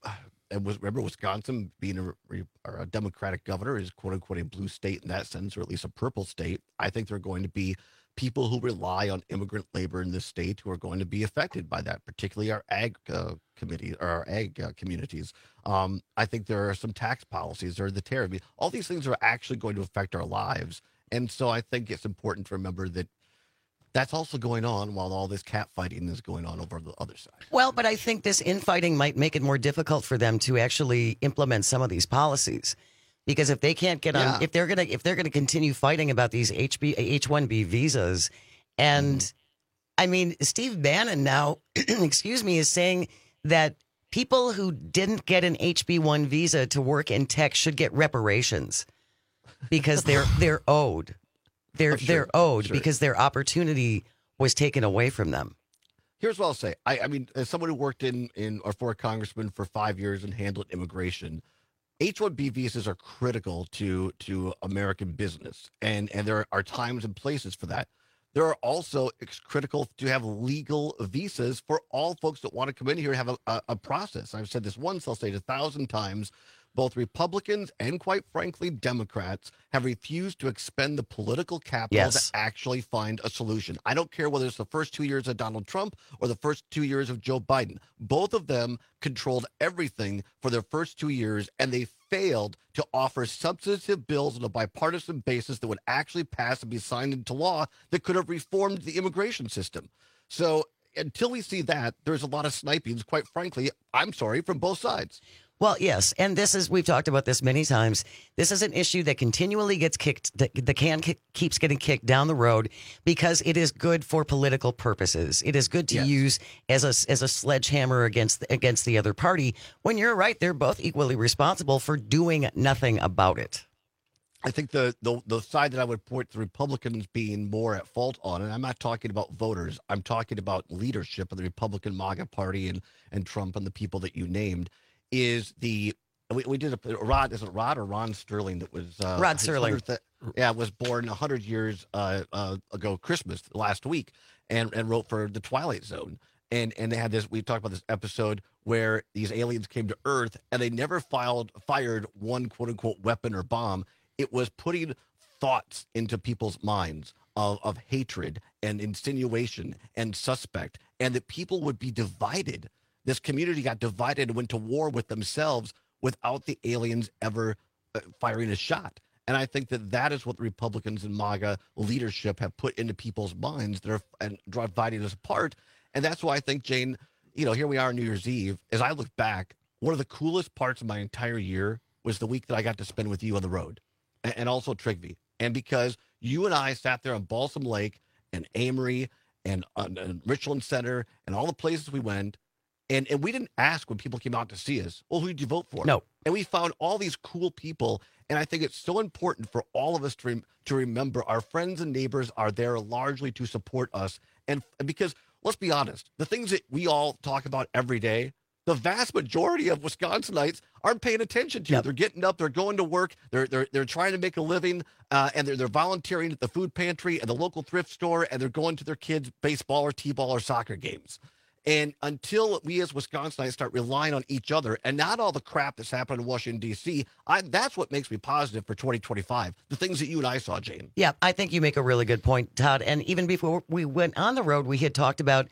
and was, remember Wisconsin being a, or a Democratic governor is quote unquote a blue state in that sense, or at least a purple state. I think there are going to be people who rely on immigrant labor in this state who are going to be affected by that, particularly our ag uh, committee or our ag uh, communities. Um, I think there are some tax policies or the tariff. I mean, all these things are actually going to affect our lives. And so I think it's important to remember that that's also going on while all this cat fighting is going on over the other side. Well, but I think this infighting might make it more difficult for them to actually implement some of these policies. Because if they can't get on, Yeah. if they're gonna, if they're gonna continue fighting about these H B H one B visas, and Mm-hmm. I mean, Steve Bannon now, excuse me, is saying that people who didn't get an H B one visa to work in tech should get reparations because they're they're owed, they're Oh, sure, they're owed sure. because their opportunity was taken away from them. Here's what I'll say. I, I mean, as someone who worked in, in or for a congressman for five years and handled immigration, H one B visas are critical to to American business, and and there are times and places for that. There are also, it's critical to have legal visas for all folks that want to come in here and have a, a, a process. I've said this once, I'll say it a thousand times. Both Republicans and, quite frankly, Democrats have refused to expend the political capital Yes. to actually find a solution. I don't care whether it's the first two years of Donald Trump or the first two years of Joe Biden. Both of them controlled everything for their first two years, and they failed to offer substantive bills on a bipartisan basis that would actually pass and be signed into law that could have reformed the immigration system. So until we see that, there's a lot of snipings, quite frankly, I'm sorry, from both sides. Well, yes, and this is, we've talked about this many times. This is an issue that continually gets kicked, the, the can ki- keeps getting kicked down the road because it is good for political purposes. It is good to Yes. use as a, as a sledgehammer against, the- against the other party. When you're right, they're both equally responsible for doing nothing about it. I think the, the the side that I would point the Republicans being more at fault on, and I'm not talking about voters, I'm talking about leadership of the Republican MAGA party and, and Trump and the people that you named, is the, we, we did a, Rod, is it Rod or Ron Sterling that was? Uh, Rod his Sterling. hundredth Yeah, was born one hundred years uh, uh, ago, Christmas, last week, and, and wrote for The Twilight Zone. And and they had this, we talked about this episode where these aliens came to Earth and they never filed, fired one quote unquote weapon or bomb. It was putting thoughts into people's minds of, of hatred and insinuation and suspect, and that people would be divided. This community got divided and went to war with themselves without the aliens ever uh, firing a shot. And I think that that is what the Republicans and MAGA leadership have put into people's minds that are and dividing us apart. And that's why I think, Jane, you know, here we are on New Year's Eve. As I look back, one of the coolest parts of my entire year was the week that I got to spend with you on the road, and, and also Trigby. And because you and I sat there on Balsam Lake and Amory and, uh, and Richland Center and all the places we went, and, and we didn't ask when people came out to see us, well, who did you vote for? No. And we found all these cool people. And I think it's so important for all of us to, rem- to remember our friends and neighbors are there largely to support us. And and because let's be honest, the things that we all talk about every day, the vast majority of Wisconsinites aren't paying attention to. Yep. They're getting up, they're going to work, they're they're they're trying to make a living, uh, and they're they're volunteering at the food pantry and the local thrift store, and they're going to their kids' baseball or t-ball or soccer games. And until we as Wisconsinites start relying on each other and not all the crap that's happening in Washington, D C, I, that's what makes me positive for twenty twenty-five. The things that you and I saw, Jane. Yeah, I think you make a really good point, Todd. And even before we went on the road, we had talked about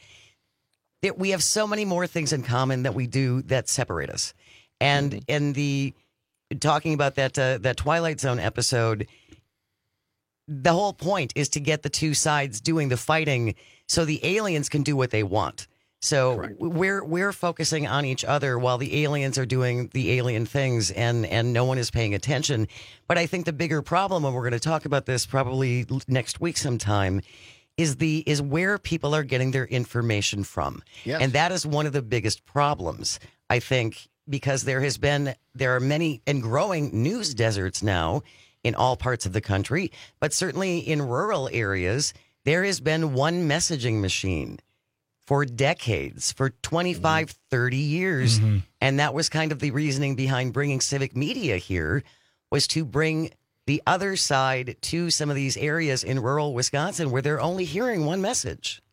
that we have so many more things in common that we do that separate us. And Mm-hmm. in the talking about that uh, that Twilight Zone episode, the whole point is to get the two sides doing the fighting so the aliens can do what they want. So Correct. we're we're focusing on each other while the aliens are doing the alien things, and and no one is paying attention. But I think the bigger problem, and we're going to talk about this probably next week sometime, is the is where people are getting their information from. Yes. And that is one of the biggest problems, I think, because there has been there are many and growing news deserts now in all parts of the country, but certainly in rural areas, there has been one messaging machine for decades, for twenty-five, Mm-hmm. thirty years. Mm-hmm. And that was kind of the reasoning behind bringing Civic Media here, was to bring the other side to some of these areas in rural Wisconsin where they're only hearing one message.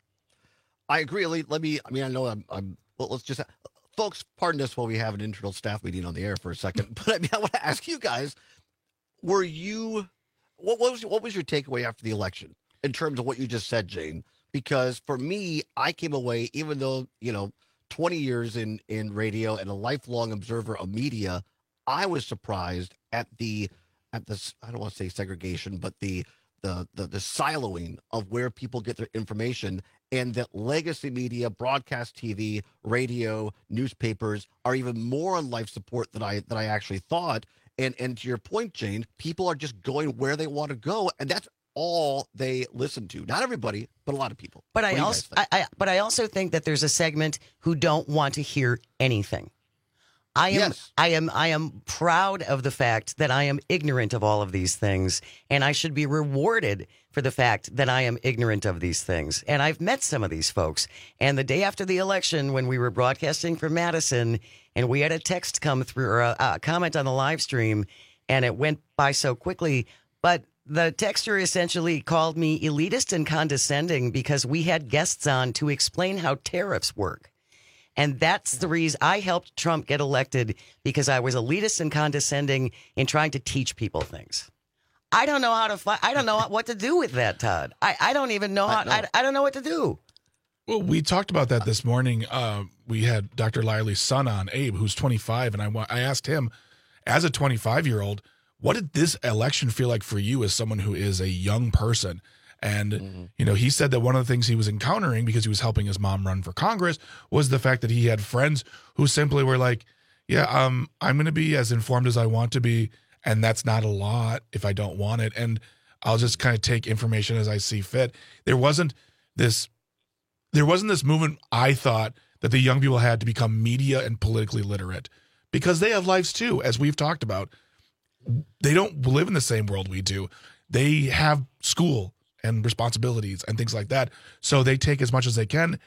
I agree. Let let me, I mean, I know I'm, I'm well, let's just, folks, pardon us while we have an internal staff meeting on the air for a second. But I mean, I want to ask you guys, were you, what, what was what was your takeaway after the election in terms of what you just said, Jane? Because for me, I came away, even though, you know, twenty years in, in radio and a lifelong observer of media, I was surprised at the, at this, I don't want to say segregation, but the, the, the, the siloing of where people get their information, and that legacy media, broadcast T V, radio, newspapers are even more on life support than I, than I actually thought. And, and to your point, Jane, people are just going where they want to go. And that's all they listen to. Not everybody, but a lot of people. But What I do you also, guys think? I, I, but I also think that there's a segment who don't want to hear anything. I am, Yes. I am, I am proud of the fact that I am ignorant of all of these things, and I should be rewarded for the fact that I am ignorant of these things. And I've met some of these folks. And the day after the election, when we were broadcasting from Madison, and we had a text come through or a, a comment on the live stream, and it went by so quickly, but the texter essentially called me elitist and condescending because we had guests on to explain how tariffs work. And that's the reason I helped Trump get elected, because I was elitist and condescending in trying to teach people things. I don't know how to fi- I don't know what to do with that, Todd. I, I don't even know how, I, I don't know what to do. Well, we talked about that this morning. Uh, we had Doctor Liley's son on, Abe, who's twenty-five, and I wa- I asked him, as a twenty-five-year-old, what did this election feel like for you as someone who is a young person? And, mm-hmm. you know, he said that one of the things he was encountering because he was helping his mom run for Congress was the fact that he had friends who simply were like, yeah, um, I'm going to be as informed as I want to be, and that's not a lot if I don't want it. And I'll just kind of take information as I see fit. There wasn't this, there wasn't this movement, I thought, that the young people had to become media and politically literate, because they have lives too, as we've talked about. They don't live in the same world we do. They have school and responsibilities and things like that. So they take as much as they can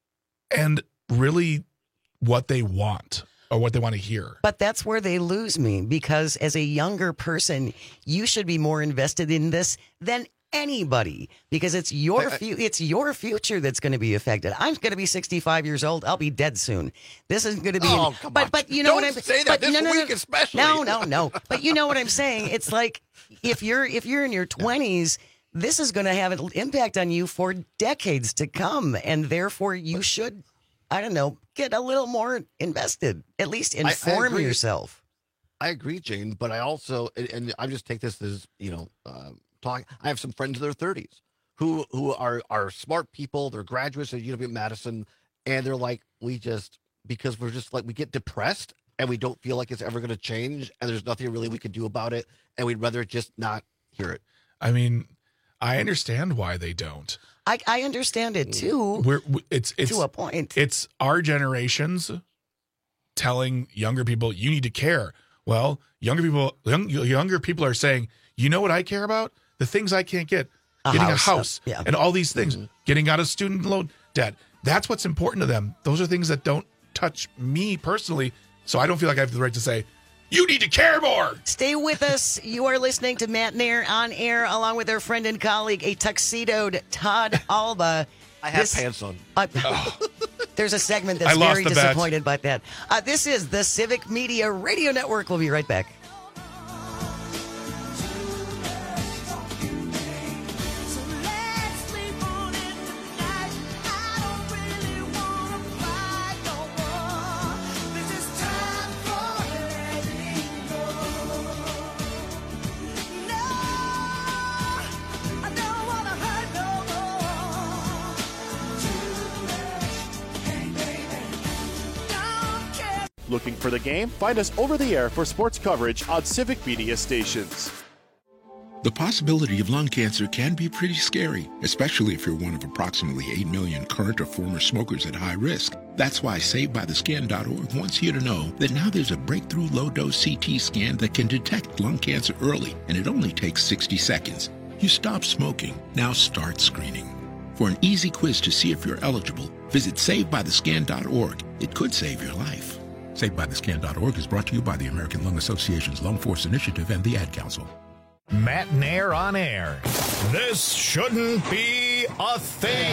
and really what they want or what they want to hear. But that's where they lose me, because as a younger person, you should be more invested in this than anybody, because it's your fu- it's your future that's going to be affected. I'm going to be sixty-five years old. I'll be dead soon. This isn't going to be. Oh, an, come but on. but you know Don't what I'm say that but, this no, no, week no, especially. No, no, no. But you know what I'm saying. It's like if you're if you're in your twenties. This is going to have an impact on you for decades to come, and therefore you should, I don't know, get a little more invested. At least inform I agree. yourself. I agree, Jane, but I also, and, and I just take this as, you know, uh, talk. I have some friends in their thirties who who are are smart people. They're graduates at University of Madison, and they're like, we just, because we're just like, we get depressed and we don't feel like it's ever going to change, and there's nothing really we can do about it, and we'd rather just not hear it. I mean, I understand why they don't. I, I understand it too. We're it's it's to a point. It's our generations telling younger people you need to care. Well, younger people young, younger people are saying, you know what I care about? The things I can't get. A getting house, a house uh, yeah. and all these things. Mm-hmm. Getting out of student loan debt. That's what's important to them. Those are things that don't touch me personally. So I don't feel like I have the right to say, you need to care more. Stay with us. You are listening to Matt Nair on air, along with our friend and colleague, a tuxedoed Todd Alba. I have This- pants on. Uh, There's a segment I that's lost very the bet. disappointed by that. Uh, this is the Civic Media Radio Network. We'll be right back. Looking for the game? Find us over the air for sports coverage on Civic Media stations. The possibility of lung cancer can be pretty scary, especially if you're one of approximately eight million current or former smokers at high risk. That's why Saved By The Scan dot org wants you to know that now there's a breakthrough low-dose C T scan that can detect lung cancer early, and it only takes sixty seconds. You stop smoking, now start screening. For an easy quiz to see if you're eligible, visit Saved By The Scan dot org. It could save your life. Saved By The Scan dot org is brought to you by the American Lung Association's Lung Force Initiative and the Ad Council. Matt Nair on air. This shouldn't be a thing.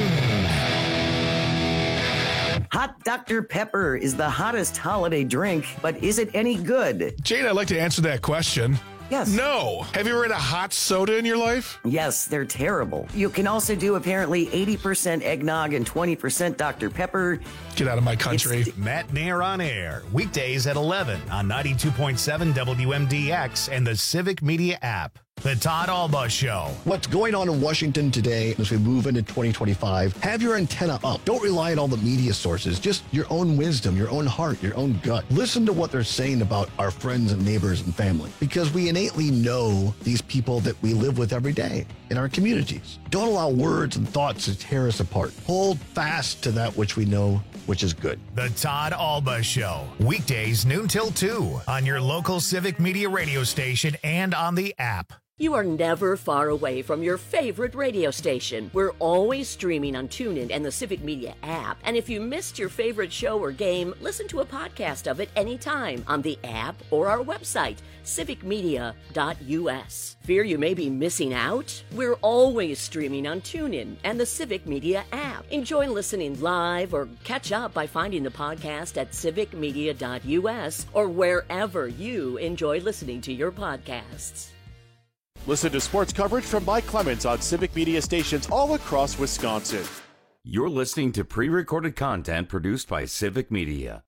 Hot Doctor Pepper is the hottest holiday drink, but is it any good? Jane, I'd like to answer that question. Yes. No. Have you ever had a hot soda in your life? Yes, they're terrible. You can also do apparently eighty percent eggnog and twenty percent Doctor Pepper. Get out of my country. It's Matt Nair on air. Weekdays at eleven on ninety-two point seven W M D X and the Civic Media app. The Todd Alba Show. What's going on in Washington today as we move into twenty twenty-five? Have your antenna up. Don't rely on all the media sources. Just your own wisdom, your own heart, your own gut. Listen to what they're saying about our friends and neighbors and family, because we innately know these people that we live with every day in our communities. Don't allow words and thoughts to tear us apart. Hold fast to that which we know, which is good. The Todd Alba Show. Weekdays noon till two on your local Civic Media radio station and on the app. You are never far away from your favorite radio station. We're always streaming on TuneIn and the Civic Media app. And if you missed your favorite show or game, listen to a podcast of it anytime on the app or our website, civic media dot U S. Fear you may be missing out? We're always streaming on TuneIn and the Civic Media app. Enjoy listening live or catch up by finding the podcast at civic media dot U S or wherever you enjoy listening to your podcasts. Listen to sports coverage from Mike Clemens on Civic Media stations all across Wisconsin. You're listening to pre-recorded content produced by Civic Media.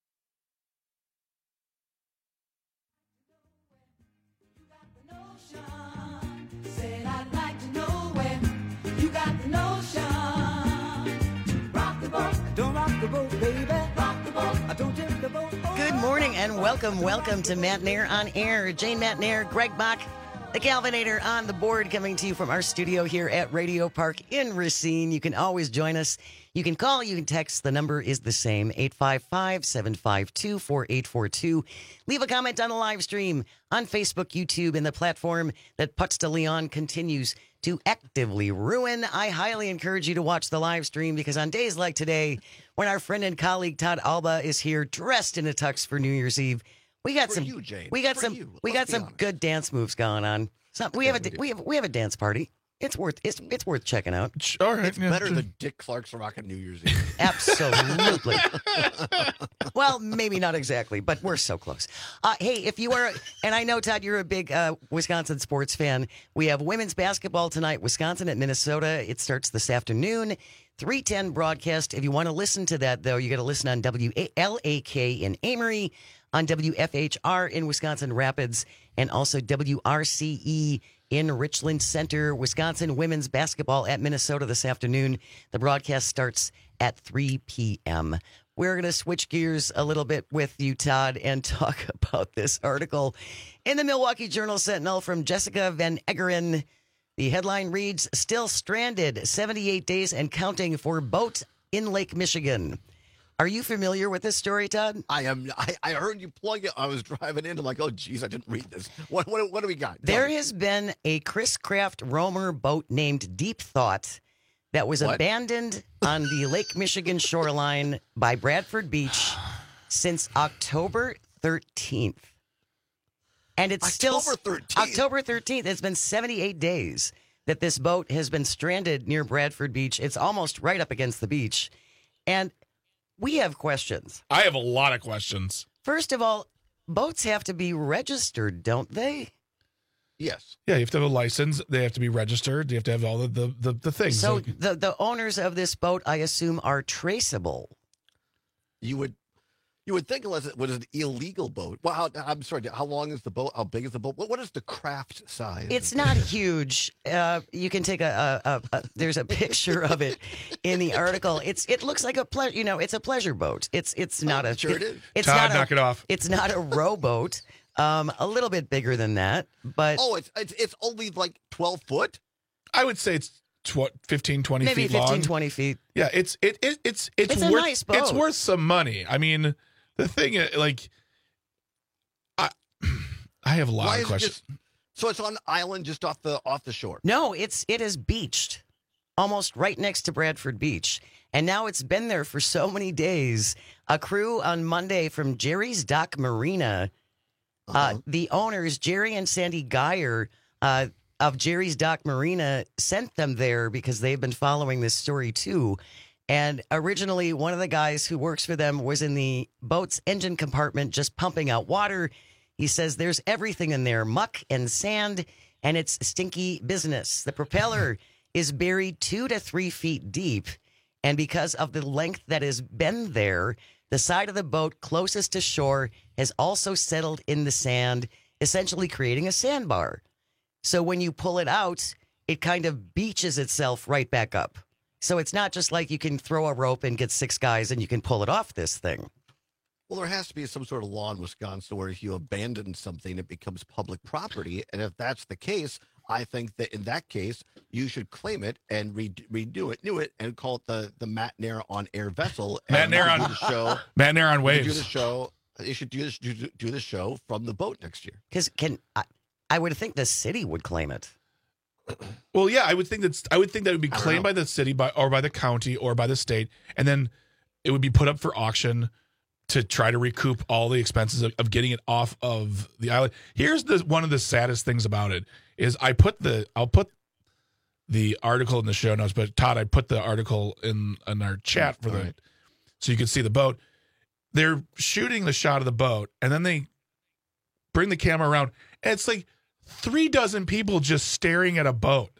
Good morning and welcome, welcome to Matt Nair on air. Jane Matt Nair, Greg Bach, the Calvinator on the board, coming to you from our studio here at Radio Park in Racine. You can always join us. You can call, you can text. The number is the same, eight five five, seven five two, four eight four two. Leave a comment on the live stream on Facebook, YouTube, and the platform that Putz de Leon continues to actively ruin. I highly encourage you to watch the live stream, because on days like today, when our friend and colleague Todd Alba is here dressed in a tux for New Year's Eve, we got For some you, Jane. we got For some you. we Let's got be some honest. good dance moves going on. Some, we Yeah, have a we do. we have we have a dance party. It's worth it's it's worth checking out. All right. It's better than Dick Clark's Rockin' New Year's Eve. Absolutely. Well, maybe not exactly, but we're so close. Uh, hey, if you are, and I know, Todd, you're a big uh, Wisconsin sports fan. We have women's basketball tonight, Wisconsin at Minnesota. It starts this afternoon, three ten broadcast. If you want to listen to that, though, you got to listen on W L A K in Amory, on W F H R in Wisconsin Rapids, and also W R C E in Richland Center. Wisconsin women's basketball at Minnesota this afternoon. The broadcast starts at three p.m. We're going to switch gears a little bit with you, Todd, and talk about this article in the Milwaukee Journal-Sentinel from Jessica Van Eggeren. The headline reads, "Still stranded, seventy-eight days and counting for boat in Lake Michigan." Are you familiar with this story, Todd? I am. I, I heard you plug it. I was driving in. I'm like, oh, geez, I didn't read this. What what, what do we got? Tell There me. has been a Chris Craft Romer boat named Deep Thought that was What? abandoned on the Lake Michigan shoreline by Bradford Beach since October thirteenth. And it's October still thirteenth? October thirteenth. It's been seventy-eight days that this boat has been stranded near Bradford Beach. It's almost right up against the beach. And we have questions. I have a lot of questions. First of all, boats have to be registered, don't they? Yes. Yeah, you have to have a license. They have to be registered. You have to have all the the, the, the things. So Like- the, the owners of this boat, I assume, are traceable. You would You would think unless it was an illegal boat. Well, how, I'm sorry. How long is the boat? How big is the boat? What, what is the craft size? It's not huge. Uh, you can take a, a, a, a. There's a picture of it in the article. It's it looks like a pleasure. You know, it's a pleasure boat. It's it's not Oh, a. sure it is. It's Todd, not a, knock it off. It's not a rowboat. Um, a little bit bigger than that, but Oh, it's it's, it's only like twelve foot. I would say it's tw- fifteen, twenty maybe feet fifteen, long. twenty feet. Yeah, it's it, it it's it's, It's a worth nice boat. it's worth some money. I mean, the thing is, like, I I have a lot Why of is it questions. just? So it's on an island just off the off the shore. No, it's it is beached, almost right next to Bradford Beach, and now it's been there for so many days. A crew on Monday from Jerry's Dock Marina. Uh, Uh-huh. the owners, Jerry and Sandy Geyer uh, of Jerry's Dock Marina, sent them there because they've been following this story too. And originally, one of the guys who works for them was in the boat's engine compartment just pumping out water. He says there's everything in there, muck and sand, and it's stinky business. The propeller is buried two to three feet deep. And because of the length that has been there, the side of the boat closest to shore has also settled in the sand, essentially creating a sandbar. So when you pull it out, it kind of beaches itself right back up. So it's not just like you can throw a rope and get six guys and you can pull it off this thing. Well, there has to be some sort of law in Wisconsin where if you abandon something, it becomes public property. And if that's the case, I think that in that case, you should claim it and re- redo it, new it, and call it the the Matt Nair on air vessel. Matt and Nair do on the show. Matt Nair on You waves. Do the show. You should do this. Do, do the show from the boat next year. Because can I, I would think the city would claim it. Well, yeah, I would think that's I would think that would be I don't claimed know. by the city, by or by the county, or by the state, and then it would be put up for auction to try to recoup all the expenses of, of getting it off of the island. Here's the one of the saddest things about it is I put the I'll put the article in the show notes, but Todd, I put the article in in our chat for the Right. so you can see the boat. They're shooting the shot of the boat, and then they bring the camera around, and it's like three dozen people just staring at a boat.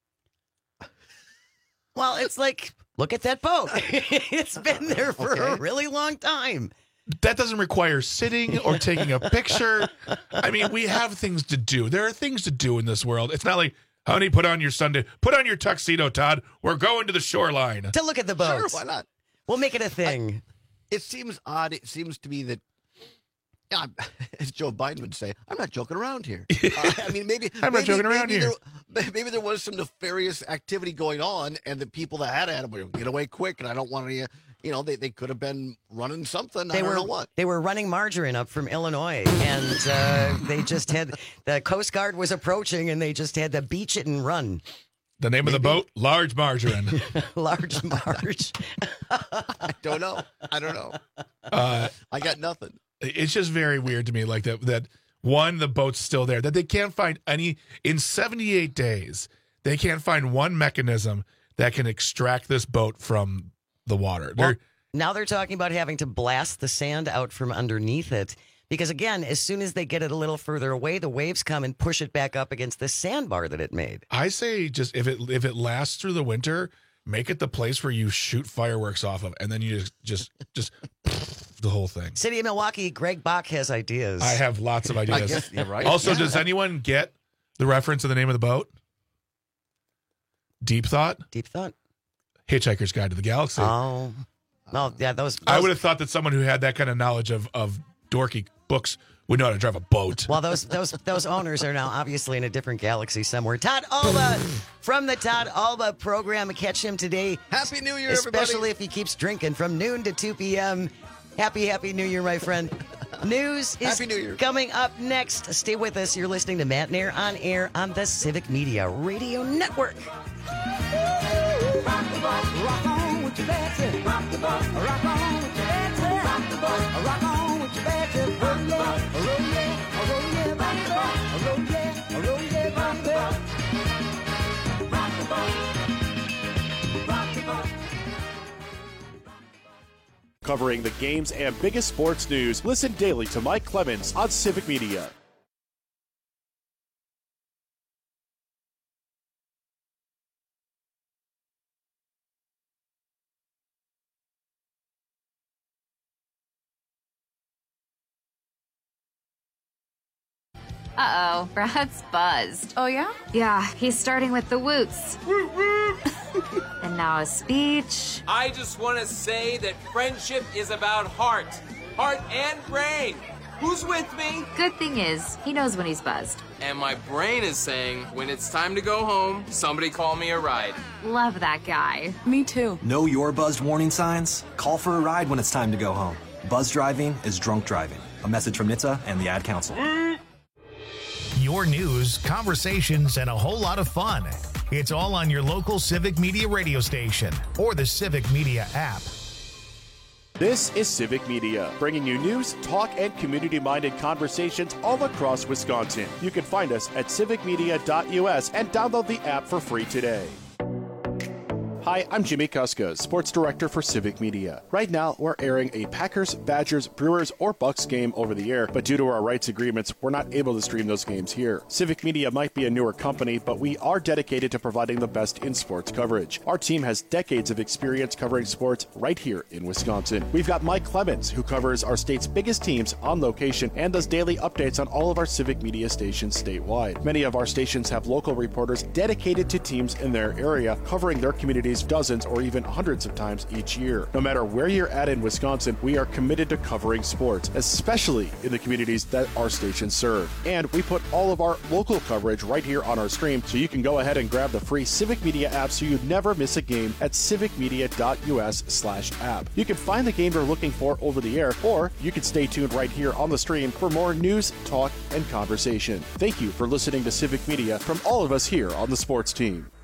Well, it's like, look at that boat. It's been there for a Okay. really long time. That doesn't require sitting or taking a picture. I mean, we have things to do. There are things to do in this world. It's not like, honey, put on your Sunday, put on your tuxedo, Todd. We're going to the shoreline. To look at the Sure, boats. why not? We'll make it a thing. It seems odd. It seems to me that, yeah, I'm- as Joe Biden would say, I'm not joking around here. Uh, I mean, maybe I'm not maybe- joking around maybe here. There, maybe there was some nefarious activity going on, and the people that had it were get away quick. And I don't want to, you know, they, they could have been running something. They I don't were know what. they were running margarine up from Illinois, and uh, they just had the Coast Guard was approaching, and they just had to beach it and run. The name of the boat, Large Margarine. Large Marge. I don't know. I don't know. Uh, I got nothing. it's just very weird to me, like that. That one, the boat's still there. That they can't find any in seventy-eight days. They can't find one mechanism that can extract this boat from the water. Well, They're now they're talking about having to blast the sand out from underneath it. Because again, as soon as they get it a little further away, the waves come and push it back up against the sandbar that it made. I say just if it if it lasts through the winter, make it the place where you shoot fireworks off of, and then you just just just the whole thing. City of Milwaukee, Greg Bach has ideas. I have lots of I ideas. guess you're right. Also, Yeah. does anyone get the reference of the name of the boat? Deep Thought, Deep Thought. Hitchhiker's Guide to the Galaxy. Oh, no, yeah, those. I those- would have thought that someone who had that kind of knowledge of of dorky books would know how to drive a boat. Well, those those those owners are now obviously in a different galaxy somewhere. Todd Alba from the Todd Alba program. Catch him today. Happy New Year, especially everybody. if he keeps drinking from noon to two p.m. Happy, happy New Year, my friend. News is Happy New Year. coming up next. Stay with us. You're listening to Matt Nair on air on the Civic Media Radio Network. Rock the boat, rock on with your Betsy. Rock the boat, rock on with your Betsy. Rock the boat, rock on with your Betsy. Roll yeah, roll yeah, roll yeah, rock the boat. Roll yeah, roll yeah, rock the boat. Rock the boat, rock the boat. Covering the games and biggest sports news, listen daily to Mike Clemens on Civic Media. Uh-oh, Brad's buzzed. Oh, yeah? Yeah, he's starting with the woots. And now a speech. I just want to say that friendship is about heart. Heart and brain. Who's with me? Good thing is, he knows when he's buzzed. And my brain is saying, when it's time to go home, somebody call me a ride. Love that guy. Me too. Know your buzzed warning signs? Call for a ride when it's time to go home. Buzz driving is drunk driving. A message from N H T S A and the Ad Council. Your news, conversations, and a whole lot of fun. It's all on your local Civic Media radio station or the Civic Media app. This is Civic Media, bringing you news, talk, and community-minded conversations all across Wisconsin. You can find us at civic media dot U S and download the app for free today. Hi, I'm Jimmy Kuska, Sports Director for Civic Media. Right now, we're airing a Packers, Badgers, Brewers, or Bucks game over the air, but due to our rights agreements, we're not able to stream those games here. Civic Media might be a newer company, but we are dedicated to providing the best in sports coverage. Our team has decades of experience covering sports right here in Wisconsin. We've got Mike Clemens, who covers our state's biggest teams on location and does daily updates on all of our Civic Media stations statewide. Many of our stations have local reporters dedicated to teams in their area, covering their communities dozens or even hundreds of times each year. No matter where you're at in Wisconsin, we are committed to covering sports, especially in the communities that our stations serve. And we put all of our local coverage right here on our stream, so you can go ahead and grab the free Civic Media app so you never miss a game at civic media dot U S slash app. You can find the game you're looking for over the air, or you can stay tuned right here on the stream for more news, talk, and conversation. Thank you for listening to Civic Media from all of us here on the sports team.